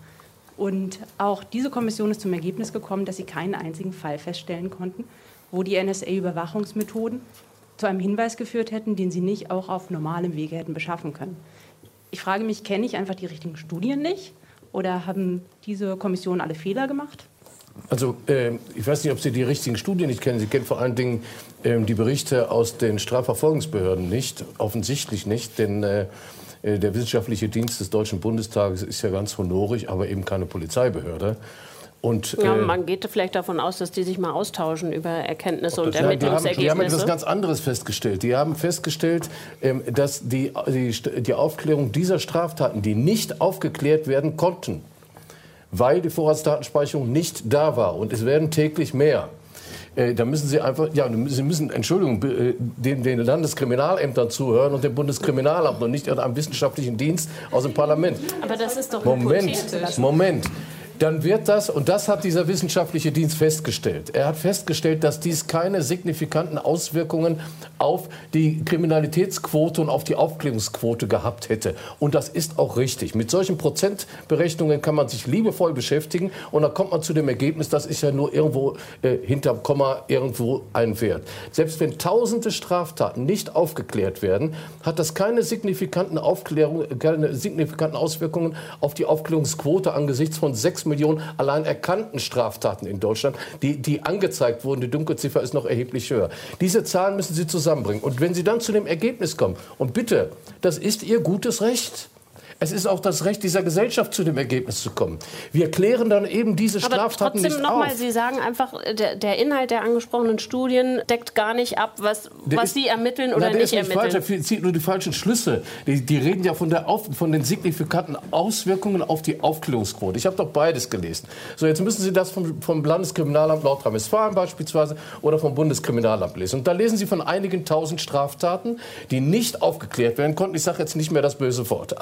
Und auch diese Kommission ist zum Ergebnis gekommen, dass sie keinen einzigen Fall feststellen konnten, wo die NSA-Überwachungsmethoden zu einem Hinweis geführt hätten, den sie nicht auch auf normalem Wege hätten beschaffen können. Ich frage mich, kenne ich einfach die richtigen Studien nicht? Oder haben diese Kommissionen alle Fehler gemacht? Also ich weiß nicht, ob Sie die richtigen Studien nicht kennen. Sie kennen vor allen Dingen die Berichte aus den Strafverfolgungsbehörden nicht, offensichtlich nicht, denn der wissenschaftliche Dienst des Deutschen Bundestages ist ja ganz honorig, aber eben keine Polizeibehörde. Und, man geht vielleicht davon aus, dass die sich mal austauschen über Erkenntnisse und Ermittlungsergebnisse. Die haben etwas ganz anderes festgestellt. Die haben festgestellt, dass die Aufklärung dieser Straftaten, die nicht aufgeklärt werden konnten, weil die Vorratsdatenspeicherung nicht da war, und es werden täglich mehr. Da müssen Sie einfach, Sie müssen, Entschuldigung, den Landeskriminalämtern zuhören und dem Bundeskriminalamt und nicht einem wissenschaftlichen Dienst aus dem Parlament. Aber das ist doch Moment. Dann wird das, und das hat dieser wissenschaftliche Dienst festgestellt. Er hat festgestellt, dass dies keine signifikanten Auswirkungen auf die Kriminalitätsquote und auf die Aufklärungsquote gehabt hätte. Und das ist auch richtig. Mit solchen Prozentberechnungen kann man sich liebevoll beschäftigen und dann kommt man zu dem Ergebnis, das ist ja nur irgendwo hinterm Komma irgendwo ein Wert. Selbst wenn tausende Straftaten nicht aufgeklärt werden, hat das keine signifikanten Auswirkungen auf die Aufklärungsquote angesichts von 6 Millionen allein erkannten Straftaten in Deutschland, die angezeigt wurden. Die Dunkelziffer ist noch erheblich höher. Diese Zahlen müssen Sie zusammenbringen. Und wenn Sie dann zu dem Ergebnis kommen, und bitte, das ist Ihr gutes Recht. Es ist auch das Recht dieser Gesellschaft, zu dem Ergebnis zu kommen. Wir klären dann eben diese Straftaten nicht auf. Aber trotzdem nochmal, Sie sagen einfach, der Inhalt der angesprochenen Studien deckt gar nicht ab, was Sie ermitteln oder nicht ermitteln. Der zieht nur die falschen Schlüsse. Die reden ja von den signifikanten Auswirkungen auf die Aufklärungsquote. Ich habe doch beides gelesen. So, jetzt müssen Sie das vom Landeskriminalamt Nordrhein-Westfalen beispielsweise oder vom Bundeskriminalamt lesen. Und da lesen Sie von einigen tausend Straftaten, die nicht aufgeklärt werden konnten. Ich sage jetzt nicht mehr das böse Wort. Aber es gibt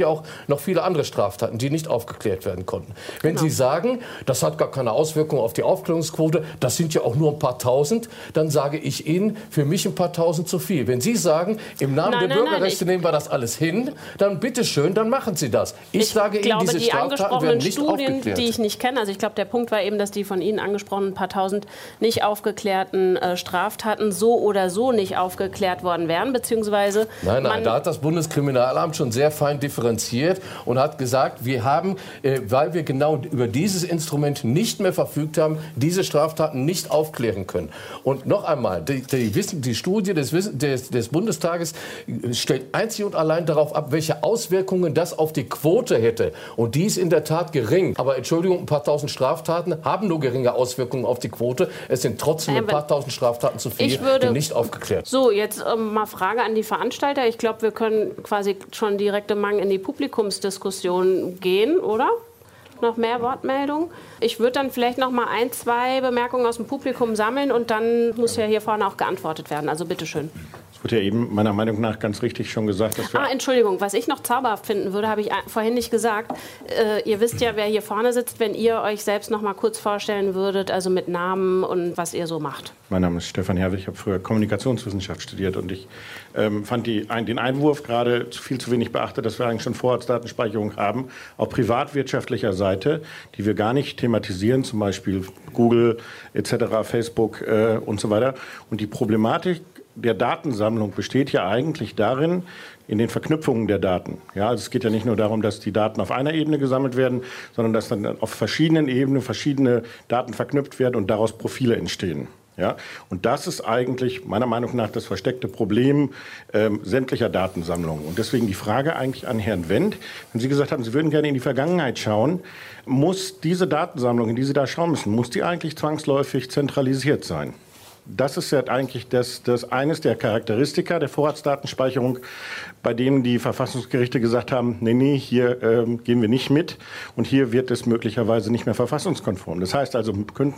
ja auch noch viele andere Straftaten, die nicht aufgeklärt werden konnten. Wenn Sie sagen, das hat gar keine Auswirkung auf die Aufklärungsquote, das sind ja auch nur ein paar Tausend, dann sage ich Ihnen, für mich ein paar Tausend zu viel. Wenn Sie sagen, im Namen der Bürgerrechte nehmen wir das alles hin, dann bitteschön, dann machen Sie das. Ich sage Ihnen, diese Straftaten werden nicht aufgeklärt. Die ich nicht kenne, also ich glaube, der Punkt war eben, dass die von Ihnen angesprochenen paar tausend nicht aufgeklärten Straftaten so oder so nicht aufgeklärt worden wären, beziehungsweise... Nein, da hat das Bundeskriminalamt schon sehr fein differenziert und hat gesagt, wir haben, weil wir genau über dieses Instrument nicht mehr verfügt haben, diese Straftaten nicht aufklären können. Und noch einmal, die Studie des Bundestages stellt einzig und allein darauf ab, welche Auswirkungen das auf die Quote hätte. Und die ist in der Tat gering. Aber Entschuldigung, ein paar tausend Straftaten haben nur geringe Auswirkungen auf die Quote. Es sind trotzdem ein paar tausend Straftaten zu viel, die nicht aufgeklärt sind. So, jetzt mal Frage an die Veranstalter. Ich glaube, wir können quasi schon direkt im Mang in die Publikumsdiskussion gehen, oder? Noch mehr Wortmeldungen? Ich würde dann vielleicht noch mal 1, 2 Bemerkungen aus dem Publikum sammeln und dann muss ja hier vorne auch geantwortet werden. Also bitteschön. Es wurde ja eben meiner Meinung nach ganz richtig schon gesagt, dass wir... Entschuldigung, was ich noch zauberhaft finden würde, habe ich vorhin nicht gesagt. Ihr wisst ja, wer hier vorne sitzt, wenn ihr euch selbst noch mal kurz vorstellen würdet, also mit Namen und was ihr so macht. Mein Name ist Stefan Herwig, ich habe früher Kommunikationswissenschaft studiert und ich fand den Einwurf gerade viel zu wenig beachtet, dass wir eigentlich schon Vorratsdatenspeicherung haben, auf privatwirtschaftlicher Seite, die wir gar nicht thematisieren, zum Beispiel Google etc., Facebook und so weiter. Und die Problematik der Datensammlung besteht ja eigentlich darin, in den Verknüpfungen der Daten. Ja, also es geht ja nicht nur darum, dass die Daten auf einer Ebene gesammelt werden, sondern dass dann auf verschiedenen Ebenen verschiedene Daten verknüpft werden und daraus Profile entstehen. Ja, und das ist eigentlich meiner Meinung nach das versteckte Problem sämtlicher Datensammlungen. Und deswegen die Frage eigentlich an Herrn Wendt, wenn Sie gesagt haben, Sie würden gerne in die Vergangenheit schauen, muss diese Datensammlung, in die Sie da schauen müssen, muss die eigentlich zwangsläufig zentralisiert sein? Das ist ja eigentlich das eines der Charakteristika der Vorratsdatenspeicherung, bei denen die Verfassungsgerichte gesagt haben, nee, hier gehen wir nicht mit und hier wird es möglicherweise nicht mehr verfassungskonform. Das heißt also,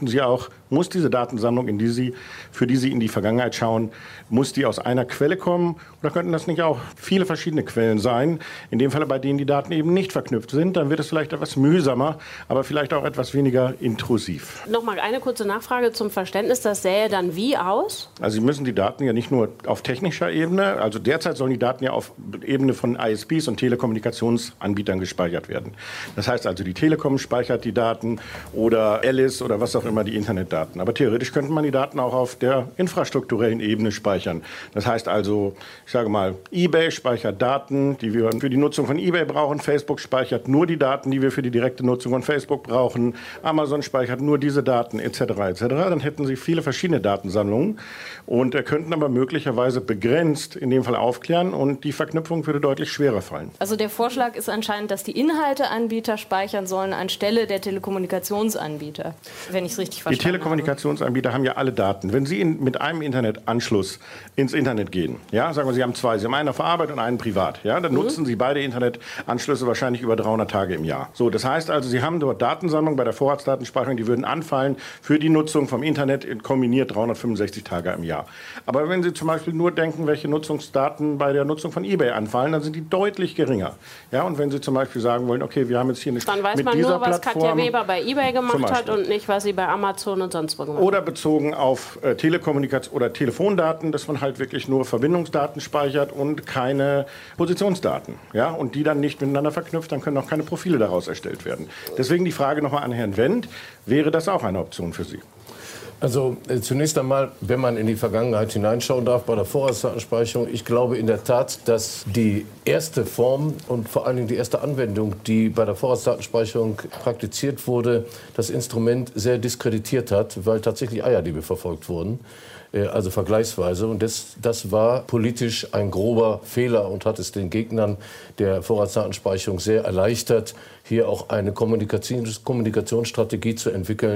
muss diese Datensammlung, für die Sie in die Vergangenheit schauen, muss die aus einer Quelle kommen oder könnten das nicht auch viele verschiedene Quellen sein, in dem Falle, bei denen die Daten eben nicht verknüpft sind, dann wird es vielleicht etwas mühsamer, aber vielleicht auch etwas weniger intrusiv. Nochmal eine kurze Nachfrage zum Verständnis, das sähe dann wie aus? Also Sie müssen die Daten ja nicht nur auf technischer Ebene, also derzeit sollen die Daten ja auf Ebene von ISPs und Telekommunikationsanbietern gespeichert werden. Das heißt also, die Telekom speichert die Daten oder Alice oder was auch immer, die Internetdaten. Aber theoretisch könnte man die Daten auch auf der infrastrukturellen Ebene speichern. Das heißt also, ich sage mal, eBay speichert Daten, die wir für die Nutzung von eBay brauchen. Facebook speichert nur die Daten, die wir für die direkte Nutzung von Facebook brauchen. Amazon speichert nur diese Daten etc. etc. Dann hätten Sie viele verschiedene Datensammlungen und könnten aber möglicherweise begrenzt in dem Fall aufklären und die Verknüpfung würde deutlich schwerer fallen. Also der Vorschlag ist anscheinend, dass die Inhalteanbieter speichern sollen anstelle der Telekommunikationsanbieter, wenn ich es richtig verstanden habe. Die Telekommunikationsanbieter haben ja alle Daten. Wenn Sie mit einem Internetanschluss ins Internet gehen, ja, sagen wir, Sie haben zwei, Sie haben einen auf der Arbeit und einen privat, ja, dann nutzen Sie beide Internetanschlüsse wahrscheinlich über 300 Tage im Jahr. So, das heißt also, Sie haben dort Datensammlung bei der Vorratsdatenspeicherung, die würden anfallen für die Nutzung vom Internet kombiniert 365 Tage im Jahr. Aber wenn Sie zum Beispiel nur denken, welche Nutzungsdaten bei der Nutzung von eBay anfallen, dann sind die deutlich geringer. Ja, und wenn Sie zum Beispiel sagen wollen, okay, wir haben jetzt hier eine dann weiß man nur, was Katja Weber bei eBay gemacht hat und nicht, was sie bei Amazon und sonst wo gemacht hat. Oder bezogen auf Telekommunikation oder Telefondaten, dass man halt wirklich nur Verbindungsdaten speichert und keine Positionsdaten. Ja, und die dann nicht miteinander verknüpft, dann können auch keine Profile daraus erstellt werden. Deswegen die Frage nochmal an Herrn Wendt, wäre das auch eine Option für Sie? Also zunächst einmal, wenn man in die Vergangenheit hineinschauen darf bei der Vorratsdatenspeicherung, ich glaube in der Tat, dass die erste Form und vor allen Dingen die erste Anwendung, die bei der Vorratsdatenspeicherung praktiziert wurde, das Instrument sehr diskreditiert hat, weil tatsächlich Eierdiebe verfolgt wurden. Also vergleichsweise. Und das war politisch ein grober Fehler und hat es den Gegnern der Vorratsdatenspeicherung sehr erleichtert, hier auch eine Kommunikationsstrategie zu entwickeln,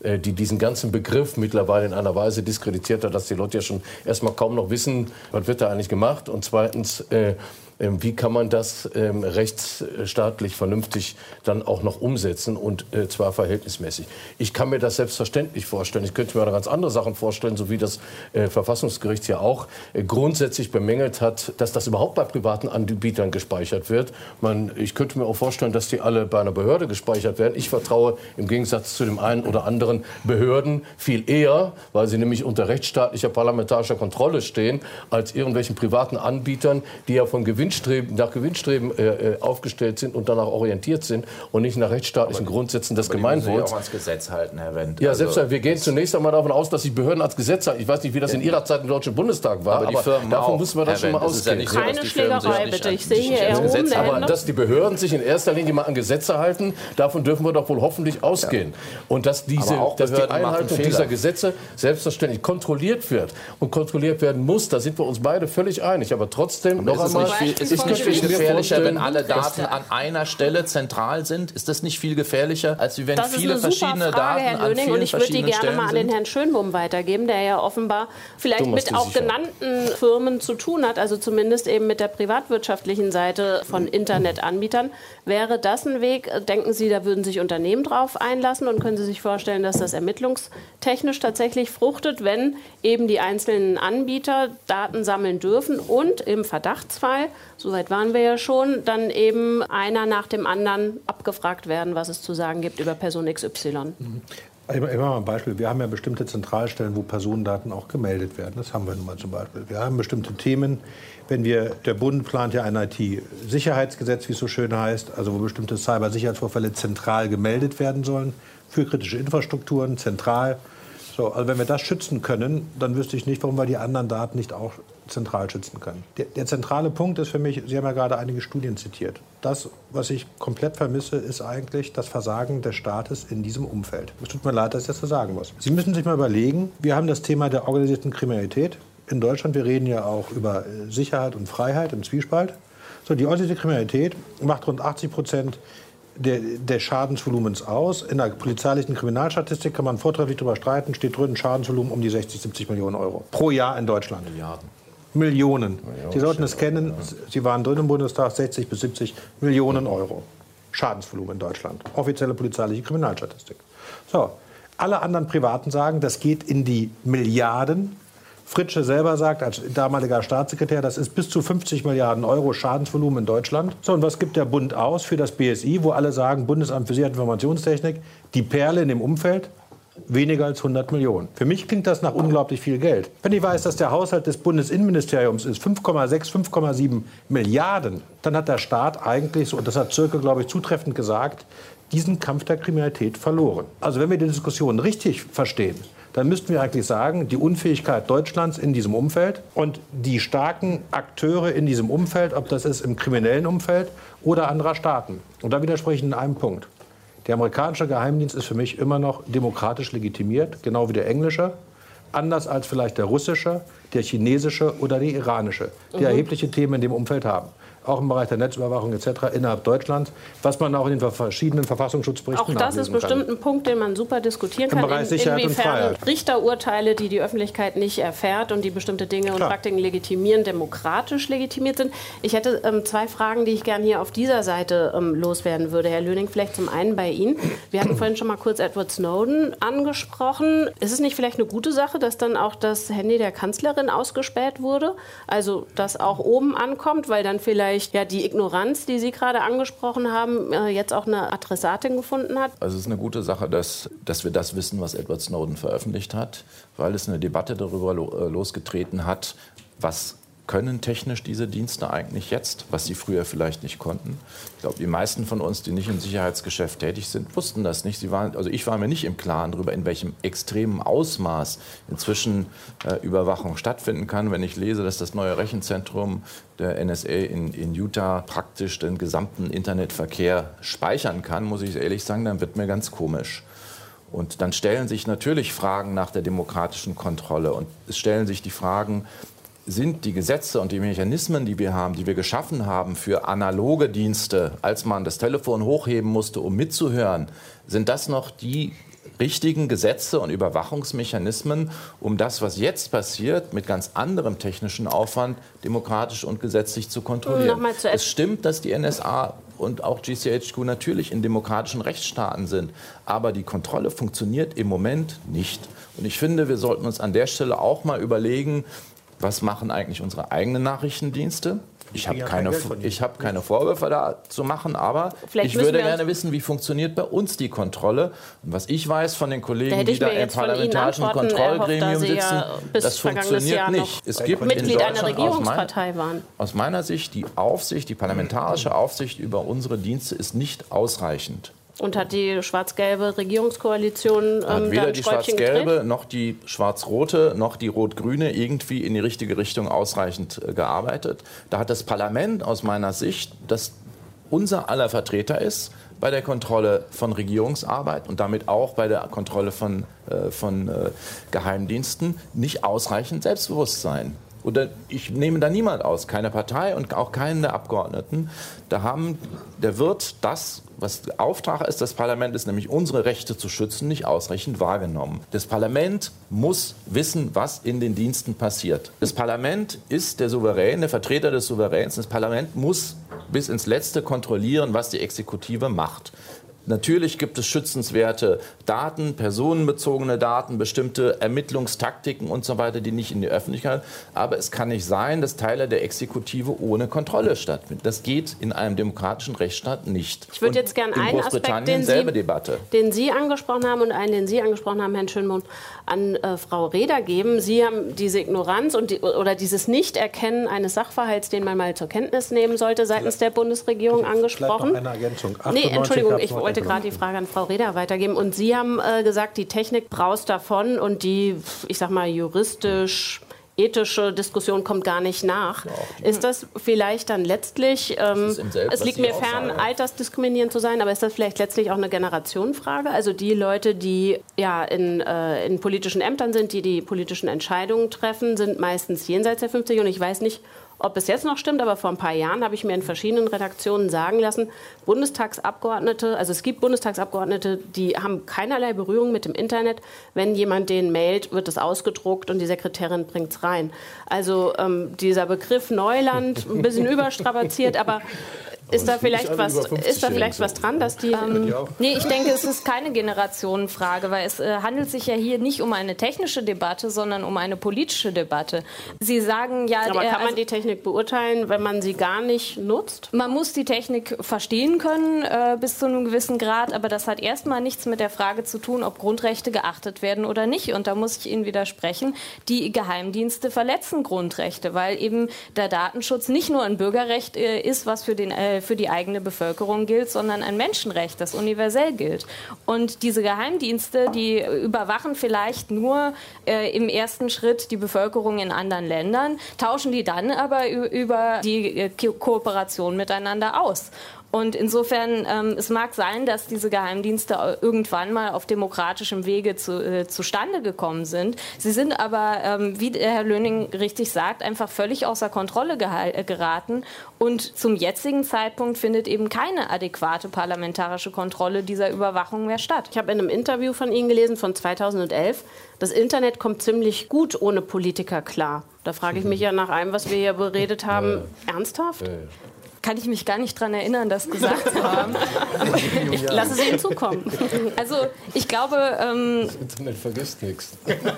die diesen ganzen Begriff mittlerweile in einer Weise diskreditiert hat, dass die Leute ja schon erstmal kaum noch wissen, was wird da eigentlich gemacht. Und zweitens, wie kann man das rechtsstaatlich vernünftig dann auch noch umsetzen und zwar verhältnismäßig. Ich kann mir das selbstverständlich vorstellen. Ich könnte mir auch ganz andere Sachen vorstellen, so wie das Verfassungsgericht ja auch grundsätzlich bemängelt hat, dass das überhaupt bei privaten Anbietern gespeichert wird. Ich könnte mir auch vorstellen, dass die alle bei einer Behörde gespeichert werden. Ich vertraue im Gegensatz zu dem einen oder anderen Behörden viel eher, weil sie nämlich unter rechtsstaatlicher parlamentarischer Kontrolle stehen, als irgendwelchen privaten Anbietern, die ja von nach Gewinnstreben aufgestellt sind und danach orientiert sind und nicht nach rechtsstaatlichen Grundsätzen des Gemeinwohls. Aber die müssen sich auch ans Gesetz halten, Herr Wendt. Ja, wir gehen zunächst einmal davon aus, dass die Behörden ans Gesetz halten. Ich weiß nicht, wie das in Ihrer Zeit im Deutschen Bundestag war, aber davon müssen wir das schon mal ausgehen. Keine Schlägerei, bitte. Ich sehe hier erhobene aber Hände. dass die Behörden sich in erster Linie mal an Gesetze halten, davon dürfen wir doch wohl hoffentlich ausgehen. Und dass die Einhaltung dieser Gesetze selbstverständlich kontrolliert wird und kontrolliert werden muss, da sind wir uns beide völlig einig. Aber trotzdem, noch einmal... Ist es nicht viel gefährlicher, wenn alle Daten an einer Stelle zentral sind? Ist das nicht viel gefährlicher, als wenn viele verschiedene Daten an vielen verschiedenen Stellen sind? Und ich würde die gerne mal an den Herrn Schönbohm weitergeben, der ja offenbar vielleicht mit auch genannten Firmen zu tun hat, also zumindest eben mit der privatwirtschaftlichen Seite von Internetanbietern. Wäre das ein Weg, denken Sie, da würden sich Unternehmen drauf einlassen und können Sie sich vorstellen, dass das ermittlungstechnisch tatsächlich fruchtet, wenn eben die einzelnen Anbieter Daten sammeln dürfen und im Verdachtsfall, soweit waren wir ja schon, dann eben einer nach dem anderen abgefragt werden, was es zu sagen gibt über Person XY. Ich mache mal ein Beispiel. Wir haben ja bestimmte Zentralstellen, wo Personendaten auch gemeldet werden. Das haben wir nun mal zum Beispiel. Wir haben bestimmte Themen. Der Bund plant ja ein IT-Sicherheitsgesetz, wie es so schön heißt, also wo bestimmte Cybersicherheitsvorfälle zentral gemeldet werden sollen, für kritische Infrastrukturen, zentral. So, also wenn wir das schützen können, dann wüsste ich nicht, warum wir die anderen Daten nicht auch zentral schützen können. Der zentrale Punkt ist für mich, Sie haben ja gerade einige Studien zitiert. Das, was ich komplett vermisse, ist eigentlich das Versagen des Staates in diesem Umfeld. Es tut mir leid, dass ich das so sagen muss. Sie müssen sich mal überlegen, wir haben das Thema der organisierten Kriminalität in Deutschland. Wir reden ja auch über Sicherheit und Freiheit im Zwiespalt. So, die organisierte Kriminalität macht rund 80% des Schadensvolumens aus. In der polizeilichen Kriminalstatistik kann man vortrefflich darüber streiten, steht drin, Schadensvolumen um die 60, 70 Millionen Euro pro Jahr in Deutschland. Millionen. Sie sollten es kennen, Sie waren drin im Bundestag, 60 bis 70 Millionen Euro Schadensvolumen in Deutschland. Offizielle polizeiliche Kriminalstatistik. So, alle anderen Privaten sagen, das geht in die Milliarden. Fritsche selber sagt, als damaliger Staatssekretär, das ist bis zu 50 Milliarden Euro Schadensvolumen in Deutschland. So, und was gibt der Bund aus für das BSI, wo alle sagen, Bundesamt für Sicherheit und Informationstechnik, die Perle in dem Umfeld? Weniger als 100 Millionen. Für mich klingt das nach unglaublich viel Geld. Wenn ich weiß, dass der Haushalt des Bundesinnenministeriums ist 5,6, 5,7 Milliarden, dann hat der Staat eigentlich, so, und das hat Zirke, glaube ich, zutreffend gesagt, diesen Kampf der Kriminalität verloren. Also wenn wir die Diskussion richtig verstehen, dann müssten wir eigentlich sagen, die Unfähigkeit Deutschlands in diesem Umfeld und die starken Akteure in diesem Umfeld, ob das ist im kriminellen Umfeld oder anderer Staaten. Und da widerspreche ich in einem Punkt. Der amerikanische Geheimdienst ist für mich immer noch demokratisch legitimiert, genau wie der englische. Anders als vielleicht der russische, der chinesische oder der iranische, die erhebliche Themen in dem Umfeld haben. Auch im Bereich der Netzüberwachung etc. innerhalb Deutschlands, was man auch in den verschiedenen Verfassungsschutzberichten nachlesen kann. Auch das ist bestimmt ein Punkt, den man super diskutieren kann. Im Bereich Sicherheit und Freiheit. Richterurteile, die die Öffentlichkeit nicht erfährt und die bestimmte Dinge und Praktiken legitimieren, demokratisch legitimiert sind. Ich hätte zwei Fragen, die ich gerne hier auf dieser Seite loswerden würde. Herr Löning, vielleicht zum einen bei Ihnen. Wir hatten vorhin schon mal kurz Edward Snowden angesprochen. Ist es nicht vielleicht eine gute Sache, dass dann auch das Handy der Kanzlerin ausgespäht wurde? Also, dass auch oben ankommt, weil dann vielleicht die Ignoranz, die Sie gerade angesprochen haben, jetzt auch eine Adressatin gefunden hat? Also es ist eine gute Sache, dass wir das wissen, was Edward Snowden veröffentlicht hat, weil es eine Debatte darüber losgetreten hat, was können technisch diese Dienste eigentlich jetzt, was sie früher vielleicht nicht konnten. Ich glaube, die meisten von uns, die nicht im Sicherheitsgeschäft tätig sind, wussten das nicht. Ich war mir nicht im Klaren darüber, in welchem extremen Ausmaß inzwischen Überwachung stattfinden kann. Wenn ich lese, dass das neue Rechenzentrum der NSA in Utah praktisch den gesamten Internetverkehr speichern kann, muss ich ehrlich sagen, dann wird mir ganz komisch. Und dann stellen sich natürlich Fragen nach der demokratischen Kontrolle. Und es stellen sich die Fragen, sind die Gesetze und die Mechanismen, die wir geschaffen haben für analoge Dienste, als man das Telefon hochheben musste, um mitzuhören, sind das noch die richtigen Gesetze und Überwachungsmechanismen, um das, was jetzt passiert, mit ganz anderem technischen Aufwand demokratisch und gesetzlich zu kontrollieren. Es stimmt, dass die NSA und auch GCHQ natürlich in demokratischen Rechtsstaaten sind. Aber die Kontrolle funktioniert im Moment nicht. Und ich finde, wir sollten uns an der Stelle auch mal überlegen, was machen eigentlich unsere eigenen Nachrichtendienste? Ich habe keine Vorwürfe da zu machen, aber ich würde gerne wissen, wie funktioniert bei uns die Kontrolle. Und was ich weiß von den Kollegen, die da im parlamentarischen Kontrollgremium sitzen, das funktioniert nicht. Es gibt Mitglied einer Regierungspartei waren. Aus meiner Sicht, die parlamentarische Aufsicht über unsere Dienste ist nicht ausreichend. Und hat die schwarz-gelbe Regierungskoalition hat weder die schwarz-gelbe noch die schwarz-rote noch die rot-grüne irgendwie in die richtige Richtung ausreichend gearbeitet. Da hat das Parlament aus meiner Sicht, das unser aller Vertreter ist bei der Kontrolle von Regierungsarbeit und damit auch bei der Kontrolle von Geheimdiensten, nicht ausreichend Selbstbewusstsein. Oder ich nehme da niemand aus, keine Partei und auch keinen der Abgeordneten. Der wird das, was Auftrag ist des Parlaments, nämlich unsere Rechte zu schützen, nicht ausreichend wahrgenommen. Das Parlament muss wissen, was in den Diensten passiert. Das Parlament ist der Souverän, der Vertreter des Souveräns. Das Parlament muss bis ins Letzte kontrollieren, was die Exekutive macht. Natürlich gibt es schützenswerte Daten, personenbezogene Daten, bestimmte Ermittlungstaktiken und so weiter, die nicht in die Öffentlichkeit. Aber es kann nicht sein, dass Teile der Exekutive ohne Kontrolle stattfinden. Das geht in einem demokratischen Rechtsstaat nicht. Ich würde jetzt gerne einen Aspekt, den Sie angesprochen haben und einen, den Sie angesprochen haben, Herrn Schönbohm, an Frau Reda geben. Sie haben diese Ignoranz oder dieses Nichterkennen eines Sachverhalts, den man mal zur Kenntnis nehmen sollte, seitens der Bundesregierung angesprochen. Noch eine Ergänzung. Nee, Entschuldigung, ich wollte gerade die Frage an Frau Reda weitergeben. Und Sie haben gesagt, die Technik braust davon und die, ich sag mal, juristisch-ethische Diskussion kommt gar nicht nach. Ist das vielleicht dann letztlich, es liegt mir fern, altersdiskriminierend zu sein, aber ist das vielleicht letztlich auch eine Generationenfrage? Also die Leute, die ja in politischen Ämtern sind, die politischen Entscheidungen treffen, sind meistens jenseits der 50 und ich weiß nicht, ob es jetzt noch stimmt, aber vor ein paar Jahren habe ich mir in verschiedenen Redaktionen sagen lassen, Bundestagsabgeordnete, also es gibt Bundestagsabgeordnete, die haben keinerlei Berührung mit dem Internet. Wenn jemand denen mailt, wird es ausgedruckt und die Sekretärin bringt es rein. Also dieser Begriff Neuland, ein bisschen überstrapaziert, aber ist da vielleicht was dran, dass die... Nee, ich denke, es ist keine Generationenfrage, weil es handelt sich ja hier nicht um eine technische Debatte, sondern um eine politische Debatte. Sie sagen ja... Aber kann man die Technik beurteilen, wenn man sie gar nicht nutzt? Man muss die Technik verstehen können bis zu einem gewissen Grad, aber das hat erstmal nichts mit der Frage zu tun, ob Grundrechte geachtet werden oder nicht. Und da muss ich Ihnen widersprechen, die Geheimdienste verletzen Grundrechte, weil eben der Datenschutz nicht nur ein Bürgerrecht ist, was für die eigene Bevölkerung gilt, sondern ein Menschenrecht, das universell gilt. Und diese Geheimdienste, die überwachen vielleicht nur im ersten Schritt die Bevölkerung in anderen Ländern, tauschen die dann aber über die Kooperation miteinander aus. Und insofern, es mag sein, dass diese Geheimdienste irgendwann mal auf demokratischem Wege zustande gekommen sind. Sie sind aber, wie Herr Löning richtig sagt, einfach völlig außer Kontrolle geraten. Und zum jetzigen Zeitpunkt findet eben keine adäquate parlamentarische Kontrolle dieser Überwachung mehr statt. Ich habe in einem Interview von Ihnen gelesen, von 2011, das Internet kommt ziemlich gut ohne Politiker klar. Da frage ich mich ja nach allem, was wir hier beredet haben, ernsthaft? Kann ich mich gar nicht daran erinnern, das gesagt zu haben. Ich lasse es Ihnen zukommen. Also ich glaube... Das Internet vergisst nichts.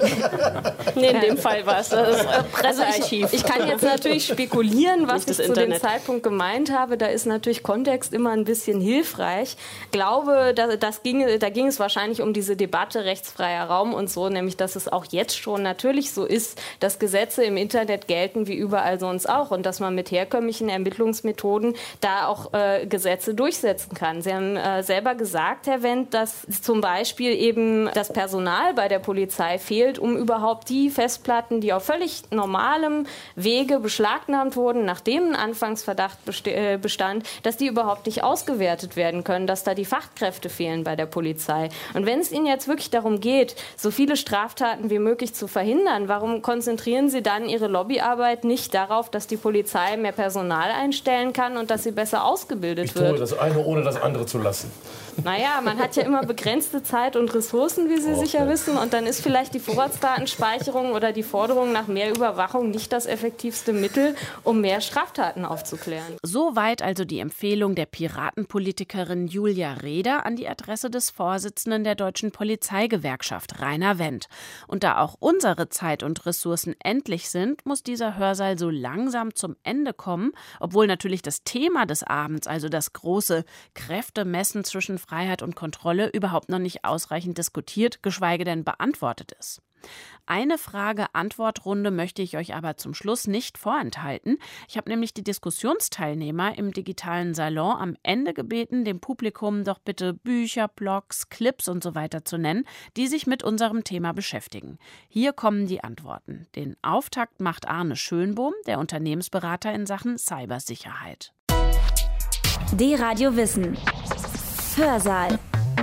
Nee, in dem Fall war es das Also Pressearchiv. ich kann jetzt natürlich spekulieren, was ich zu dem Zeitpunkt gemeint habe. Da ist natürlich Kontext immer ein bisschen hilfreich. Ich glaube, da ging es wahrscheinlich um diese Debatte rechtsfreier Raum und so, nämlich dass es auch jetzt schon natürlich so ist, dass Gesetze im Internet gelten wie überall sonst auch und dass man mit herkömmlichen Ermittlungsmethoden da auch Gesetze durchsetzen kann. Sie haben selber gesagt, Herr Wendt, dass zum Beispiel eben das Personal bei der Polizei fehlt, um überhaupt die Festplatten, die auf völlig normalem Wege beschlagnahmt wurden, nachdem ein Anfangsverdacht bestand, dass die überhaupt nicht ausgewertet werden können, dass da die Fachkräfte fehlen bei der Polizei. Und wenn es Ihnen jetzt wirklich darum geht, so viele Straftaten wie möglich zu verhindern, warum konzentrieren Sie dann Ihre Lobbyarbeit nicht darauf, dass die Polizei mehr Personal einstellen kann, kann und dass sie besser ausgebildet wird. Ich tue das eine, ohne das andere zu lassen. Naja, man hat ja immer begrenzte Zeit und Ressourcen, wie Sie sicher wissen. Und dann ist vielleicht die Vorratsdatenspeicherung oder die Forderung nach mehr Überwachung nicht das effektivste Mittel, um mehr Straftaten aufzuklären. Soweit also die Empfehlung der Piratenpolitikerin Julia Reda an die Adresse des Vorsitzenden der Deutschen Polizeigewerkschaft, Rainer Wendt. Und da auch unsere Zeit und Ressourcen endlich sind, muss dieser Hörsaal so langsam zum Ende kommen, obwohl natürlich das Thema des Abends, also das große Kräftemessen zwischen Freiheit und Kontrolle, überhaupt noch nicht ausreichend diskutiert, geschweige denn beantwortet ist. Eine Frage-Antwort-Runde möchte ich euch aber zum Schluss nicht vorenthalten. Ich habe nämlich die Diskussionsteilnehmer im digitalen Salon am Ende gebeten, dem Publikum doch bitte Bücher, Blogs, Clips und so weiter zu nennen, die sich mit unserem Thema beschäftigen. Hier kommen die Antworten. Den Auftakt macht Arne Schönbohm, der Unternehmensberater in Sachen Cybersicherheit. D-Radio Wissen. Hörsaal.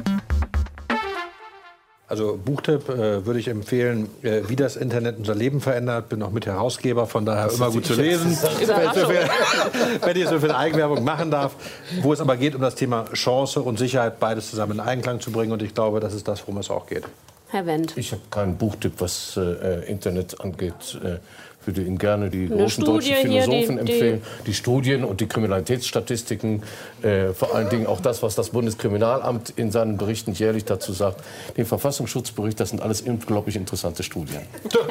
Also Buchtipp würde ich empfehlen, wie das Internet unser Leben verändert. Bin auch Mitherausgeber, von daher immer gut zu lesen. Wenn ich so viel Eigenwerbung machen darf. Wo es aber geht um das Thema Chance und Sicherheit, beides zusammen in Einklang zu bringen. Und ich glaube, das ist das, worum es auch geht. Herr Wendt. Ich habe keinen Buchtipp, was Internet angeht. Würde Ihnen gerne die großen deutschen Philosophen empfehlen. Die Studien und die Kriminalitätsstatistiken, vor allen Dingen auch das, was das Bundeskriminalamt in seinen Berichten jährlich dazu sagt. Den Verfassungsschutzbericht, das sind alles unglaublich interessante Studien.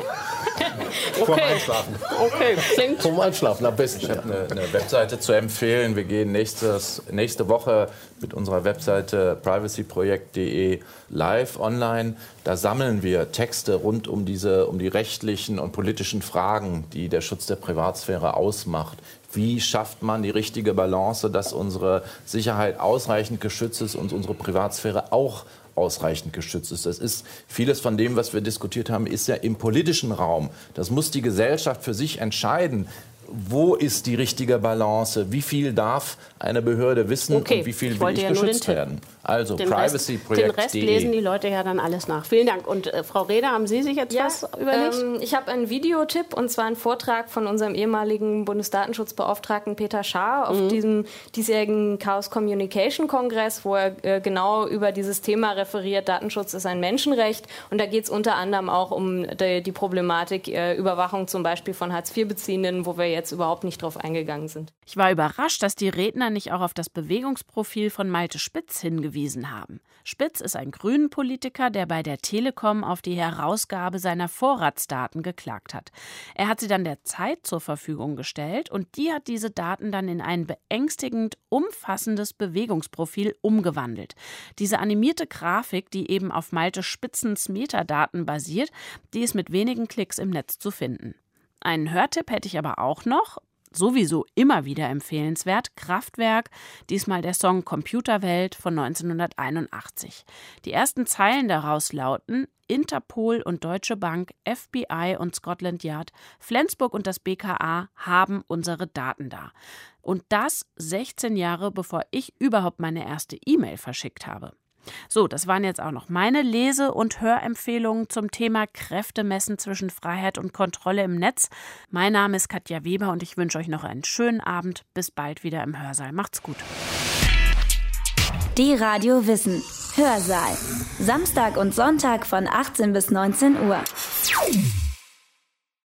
Vorm Einschlafen. Okay, klingt. Vorm Einschlafen am besten. Ich habe eine Webseite zu empfehlen. Wir gehen nächste Woche mit unserer Webseite privacyprojekt.de live online. Da sammeln wir Texte rund um die rechtlichen und politischen Fragen, die der Schutz der Privatsphäre ausmacht. Wie schafft man die richtige Balance, dass unsere Sicherheit ausreichend geschützt ist und unsere Privatsphäre auch ausreichend geschützt ist. Das ist vieles von dem, was wir diskutiert haben, ist ja im politischen Raum. Das muss die Gesellschaft für sich entscheiden. Wo ist die richtige Balance? Wie viel darf eine Behörde wissen und wie viel will geschützt werden? Also privacyprojekt.de. Den Rest lesen die Leute ja dann alles nach. Vielen Dank. Und Frau Reda, haben Sie sich jetzt was überlegt? Ich habe einen Videotipp, und zwar einen Vortrag von unserem ehemaligen Bundesdatenschutzbeauftragten Peter Schaar auf diesem diesjährigen Chaos Communication Kongress, wo er genau über dieses Thema referiert. Datenschutz ist ein Menschenrecht. Und da geht es unter anderem auch um die Problematik Überwachung zum Beispiel von Hartz-IV-Beziehenden, wo wir jetzt überhaupt nicht drauf eingegangen sind. Ich war überrascht, dass die Redner nicht auch auf das Bewegungsprofil von Malte Spitz hingewiesen haben. Spitz ist ein Grünen-Politiker, der bei der Telekom auf die Herausgabe seiner Vorratsdaten geklagt hat. Er hat sie dann der Zeit zur Verfügung gestellt und die hat diese Daten dann in ein beängstigend umfassendes Bewegungsprofil umgewandelt. Diese animierte Grafik, die eben auf Malte Spitzens Metadaten basiert, die ist mit wenigen Klicks im Netz zu finden. Einen Hörtipp hätte ich aber auch noch, sowieso immer wieder empfehlenswert, Kraftwerk, diesmal der Song Computerwelt von 1981. Die ersten Zeilen daraus lauten: Interpol und Deutsche Bank, FBI und Scotland Yard, Flensburg und das BKA haben unsere Daten da. Und das 16 Jahre, bevor ich überhaupt meine erste E-Mail verschickt habe. So, das waren jetzt auch noch meine Lese- und Hörempfehlungen zum Thema Kräftemessen zwischen Freiheit und Kontrolle im Netz. Mein Name ist Katja Weber und ich wünsche euch noch einen schönen Abend. Bis bald wieder im Hörsaal. Macht's gut. D-Radio Wissen. Hörsaal. Samstag und Sonntag von 18 bis 19 Uhr.